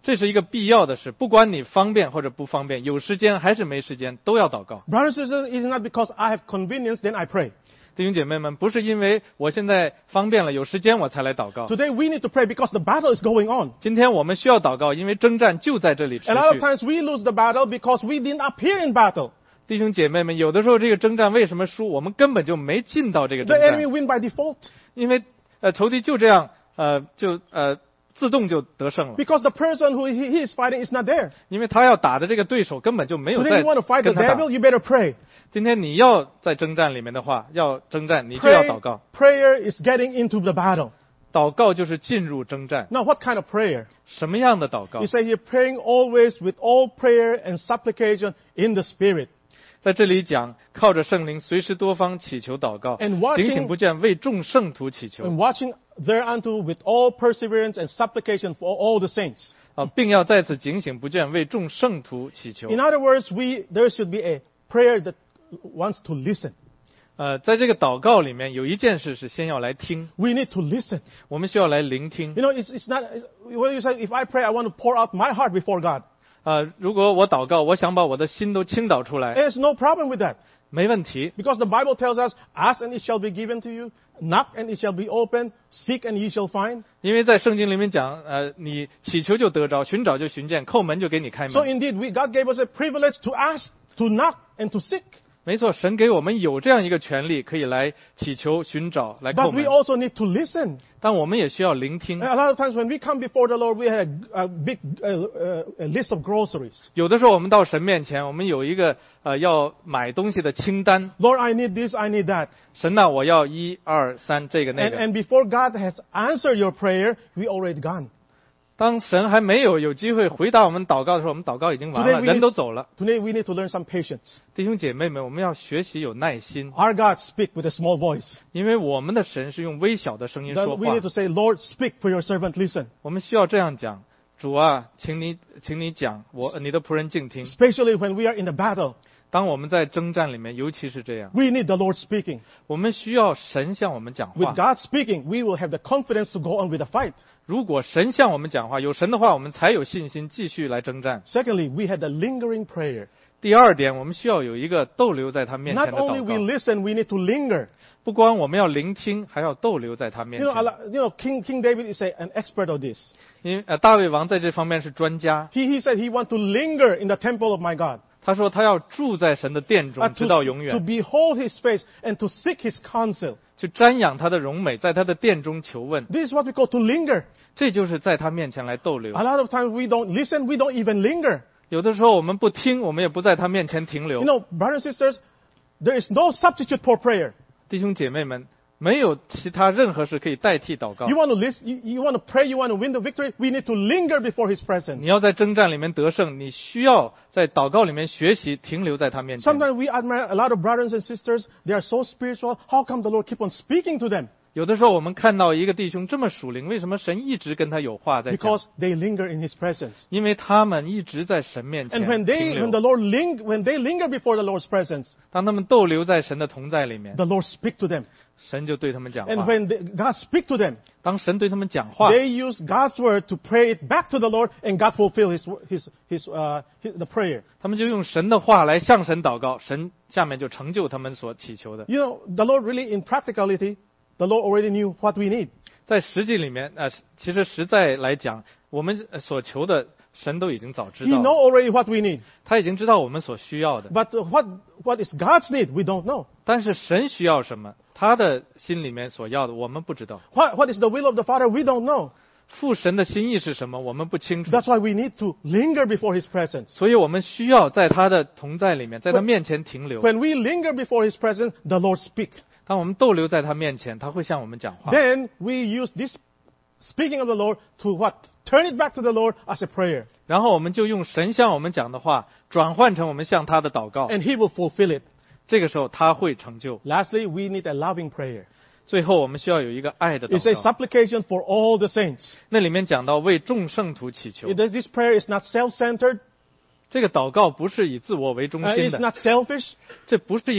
这是一个必要的事，不管你方便或者不方便，有时间还是没时间，都要祷告。 Brothers and sisters, it is not because I have convenience, then I pray. 弟兄姐妹们，不是因为我现在方便了有时间我才来祷告。 Today we need to pray because the battle is going on. 今天我们需要祷告，因为征战就在这里持 A lot of 续。 times we lose the battle because we didn't appear in battle. 弟兄姐妹们，有的时候这个征战为什么输？我们根本就没进到这个 The 征 enemy 战， win by default 因为呃仇敌就这样呃就呃自动就得胜了， because the person who he he is fighting is not there. 因为他要打的这个对手根本就没有 Today 在 you want to fight the 跟他打。 devil, you better pray. 今天你要在征战里面的话，要征战，你就要 Pray 祷告。 prayer is getting into the battle. 祷告就是进入征战。 Now what kind of prayer? 什么样的祷告 He？ says you're praying always with all prayer and supplication in the Spirit. 在这里讲，靠着圣灵，随时多方祈求祷告， And watching- 警醒不倦，为众圣徒祈求 And watching thereunto with all perseverance and supplication for all the saints. 啊，并要在此警醒不倦，为众圣徒祈求 In。other words, we there should be a prayer that wants to listen. 呃，在这个祷告里面，有一件事是先要来听， We need to listen. 我们需要来聆听 You。know, it's, it's not, when you say, if I pray, I want to pour out my heart before God. 啊，如果我祷告，我想把我的心都倾倒出来， There's no problem with that. 没问题， Because the Bible tells us, ask and it shall be given to you, knock and it shall be opened, seek and ye shall find. 因为在圣经里面讲，呃，你祈求就得着，寻找就寻见，叩门就给你开 So 门。 indeed, we, God gave us a privilege to ask, to knock, and to seek. 没错，神给我们有这样一个权利，可以来祈求、寻找、来叩 But we 门。 also need to listen. 但我们也需要聆听。 A lot of times when we come before the Lord, we have a, a big uh, uh, a list of groceries. 有的时候我们到神面前，我们有一个呃要买东西的清单。 Lord, I need this, I need that. 神呐、我要一二三这个那 And, 个。 and before God has answered your prayer, we already gone. 当神还没有有机会回答我们祷告的时候，我们祷告已经完 Today 了， we 人 need- 都走了。 Today we need to learn some patience. 弟兄姐妹们，我们要学习有耐心， Our God speak with a small voice. 因为我们的神是用微小的声音 Then 说 we 话 need。to say, Lord, speak for your servant, listen. 我们需要这样讲：主啊，请你，请你讲，我你的仆人静听。 Especially when we are in the battle. 当我们在征战里面，尤其是这样， We need the Lord speaking. 我们需要神向我们讲 With 话。 God speaking, we will have the confidence to go on with the fight. 如果神向我们讲话，有神的话，我们才有信心继续来征战。 Secondly, we had the lingering prayer. 第二点，我们需要有一个逗留在他面 Not 前的 only 祷 we 告。 listen, we need to linger. 不光我们要聆听，还要逗留在他面 You know, a 前。 lot- you know King, King David is a, an expert of this. 因为呃，大卫王在这方面是专家。 He, he said he wants to linger in the temple of my God. 他说他要住在神的殿 Uh, 中，直到永 to, 远 to，behold his face and to seek his counsel. 去瞻仰他的荣美，在他的殿中求问。 This is what we call to linger. 这就是在他面前来逗留 A。lot of times we don't listen, we don't even linger. 有的时候我们不听，我们也不在他面前停留 You。know, brothers and sisters, there is no substitute for prayer. 弟兄姐妹们，没有其他任何事可以代替祷告 You。want to listen, you, you want to pray, you want to win the victory, we need to linger before his presence. 你要在征战里面得胜，你需要在祷告里面学习停留在他面前。 Sometimes we admire a lot of brothers and sisters, they are so spiritual. How come the Lord keep on speaking to them? 有的时候我们看到一个弟兄这么属灵，为什么神一直跟他有话在讲？ Because they linger in his presence. 因为他们一直在神面前 And when 停 they, 留 when the Lord ling, when they linger before the Lord's presence, 当他们逗留在神的同在里面， the Lord speak to them. 神就对他们讲 And 话。 when they, God speak to them, 当神对他们讲话， they use God's word to pray it back to the Lord, and God fulfill His His His uh his, the prayer. 他们就用神的话来向神祷告，神下面就成就他们所祈求的。 You know, the Lord really, in practicality, the Lord already knew what we need. 在实际里面，呃，其实实在来讲，我们呃所求的，神都已经早知 He 道 know 了， already what we need. 他已经知道我们所需要的。 But uh, what what is God's need? We don't know. 但是神需要什么，他的心里面所要的，我们不知道。 What what is the will of the Father? We don't know. 父神的心意是什么，我们不清楚。 That's why we need to linger before His presence. 所以我们需要在他的同在里面，在他面前停留。 When we linger before His presence, the Lord speak. 当我们逗留在他面前，他会向我们讲话。 Then we use this speaking of the Lord to what? Turn it back to the Lord as a prayer. 然后我们就用神向我们讲的话，转换成我们向他的祷告。 And He will fulfill it. 这个时候他会成就。 Lastly, we need a loving prayer. 最后我们需要有一个爱的 It's a 祷告。 supplication for all the saints. 那里面讲到为众圣徒祈求， It- This prayer is not self-centered. 这个祷告不是以自我为中 Uh, 心 it's 的， not selfish. 这不是一个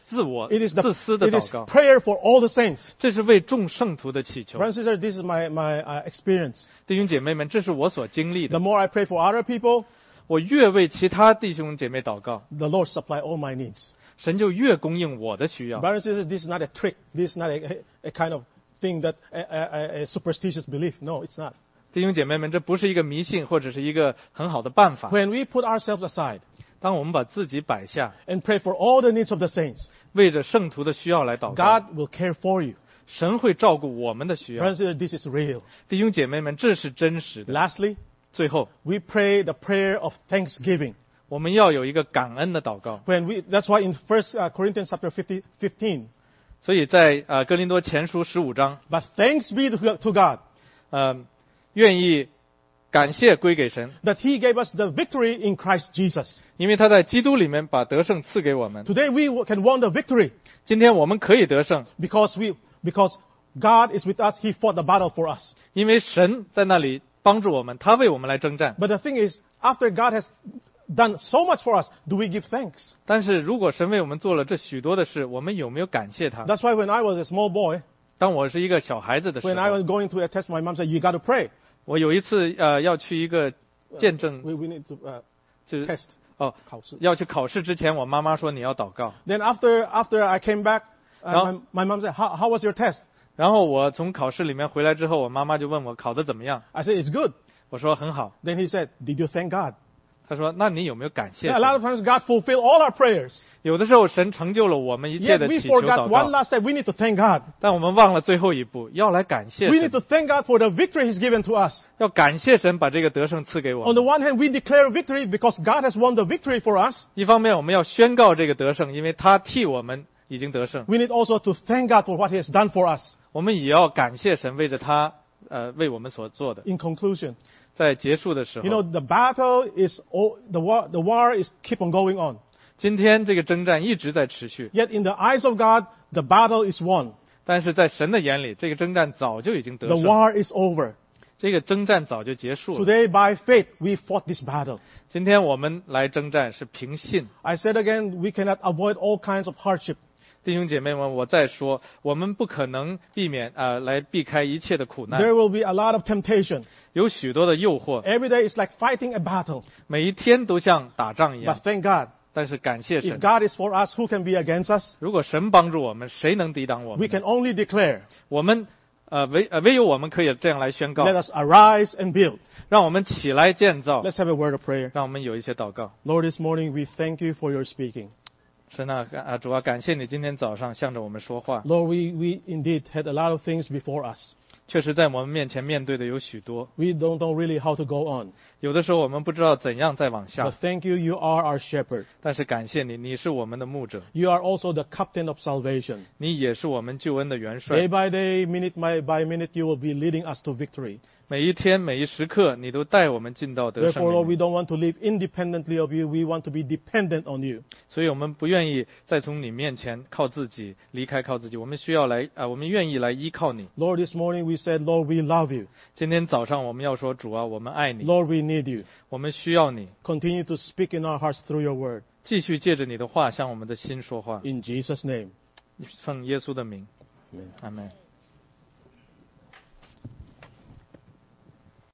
自我 It is the 自私的 it 祷 is 告， prayer for all the saints. 这是为众圣徒的祈求。 Brothers and sisters, this is my, my uh, experience. 弟兄姐妹们，这是我所经历 The 的。 more I pray for other people, 我越为其他弟兄姐妹祷告， the Lord supply all my needs. 神就越供应我的需要。 Brothers and sisters, this is not a trick. This is not a, a, a kind of thing that a, a, a superstitious belief. No, it's not. 弟兄姐妹们，这不是一个迷信或者是一个很好的办法。 When we put ourselves aside 当我们把自己摆下， and pray for all the needs of the saints, 为着圣徒的需要来祷告， God will care for you. 神会照顾我们的需要。 Brothers and sisters, this is real. 弟兄姐妹们，这是真实的。 Lastly, 最后， we pray the prayer of thanksgiving. 我们要有一个感恩的祷告。 When we, that's why in First Corinthians chapter fifteen, 所以在呃哥林多前书十五章， but thanks be to to God 呃，愿意感谢归给神， that He gave us the victory in Christ Jesus. 因为他在基督里面把得胜赐给我们。 Today we can want the victory 今天我们可以得胜， because we because God is with us. He fought the battle for us. 因为神在那里帮助我们，他为我们来征战。 But the thing is, after God has done so much for us, do we give thanks? 但是如果神为我们做了这许多的事，我们有没有感谢他？ That's why when I was a small boy, 当我是一个小孩子的时 when I 候， was going to a test, my mom said, "You got to pray. 我有一次呃要去一个见证， We we need to uh, 就是 test." 哦考试。 要去考试之前，我妈妈说你要祷告。 Then after after I came back, uh, No. my, my mom said, how, "How was your test?" 然后我从考试里面回来之后，我妈妈就问我考得怎么样， I said, "It's good." 我说很好。 Then he said, "Did you thank God?" 她说那你有没有感谢 A lot 神？ of times God fulfill all our prayers. 有的时候神成就了我们一切 Yet 的 we 祈求 forgot 祷 one 告， last step. We need to thank God. 但我们忘了最后一步，要来感谢 We need 神， to thank God for the victory He's given to us. 要感谢神把这个得胜赐给我 On the 们。 one hand, we declare victory because God has won the victory for us. 一方面我们要宣告这个得胜，因为他替我们已经得胜。 We need also to thank God for what He has done for us. 我们也要感谢神为着他呃为我们所做的。 In conclusion, 在结束的时 you know, 候， the battle is, oh, the war, the war is keep on going on. 今天这个征战一直在持续， Yet in the eyes of God, the battle is won. 但是在神的眼里，这个征战早就已经得 The 胜， war is over. 这个征战早就结束了。 Today, by faith, we fought this battle. 今天我们来征战是凭信。 I said again, we cannot avoid all kinds of hardship. 弟兄姐妹们，我再说，我们不可能避免呃来避开一切的苦难， There will be a lot of temptation. 有许多的诱惑， Every day is like fighting a battle. 每一天都像打仗一 But 样。 thank God, 但是感谢 if 神， God is for us, who can be against us? 如果神帮助我们，谁能抵挡我 We 们？ can only declare, 我们呃唯呃唯有我们可以这样来宣告， let us arise and build. 让我们起来建造， Let's have a word of prayer. 让我们有一些祷告。 Lord, this morning we thank you for your speaking. 神啊，感啊主啊，感谢你今天早上向着我们说话。 Lord, we, we indeed had a lot of things before us. 确实在我们面前面对的有许多， We don't know really how to go on. 有的时候我们不知道怎样再往下 But，thank you, you are our shepherd. 但是感谢你，你是我们的牧者， You are also the captain of salvation. 你也是我们救恩的元 Day 帅。 by day, minute by, by minute, you will be leading us to victory. 每一天每一时刻，你都带我们进到得胜 Therefore, 里 Lord, we 面。 don't want to live independently of you. We want to be dependent on you. 所以我们不愿意再从你面前靠自己离开，靠自己。我们需要来啊、我们愿意来依靠你。 Lord, this morning we said, Lord, we love you. 今天早上我们要说，主啊，我们爱你， Lord, we need you. 我们需要你， Continue to speak in our hearts through your word. 继续借着你的话向我们的心说话。 In Jesus' name. 奉耶稣的名， Amen. 阿门。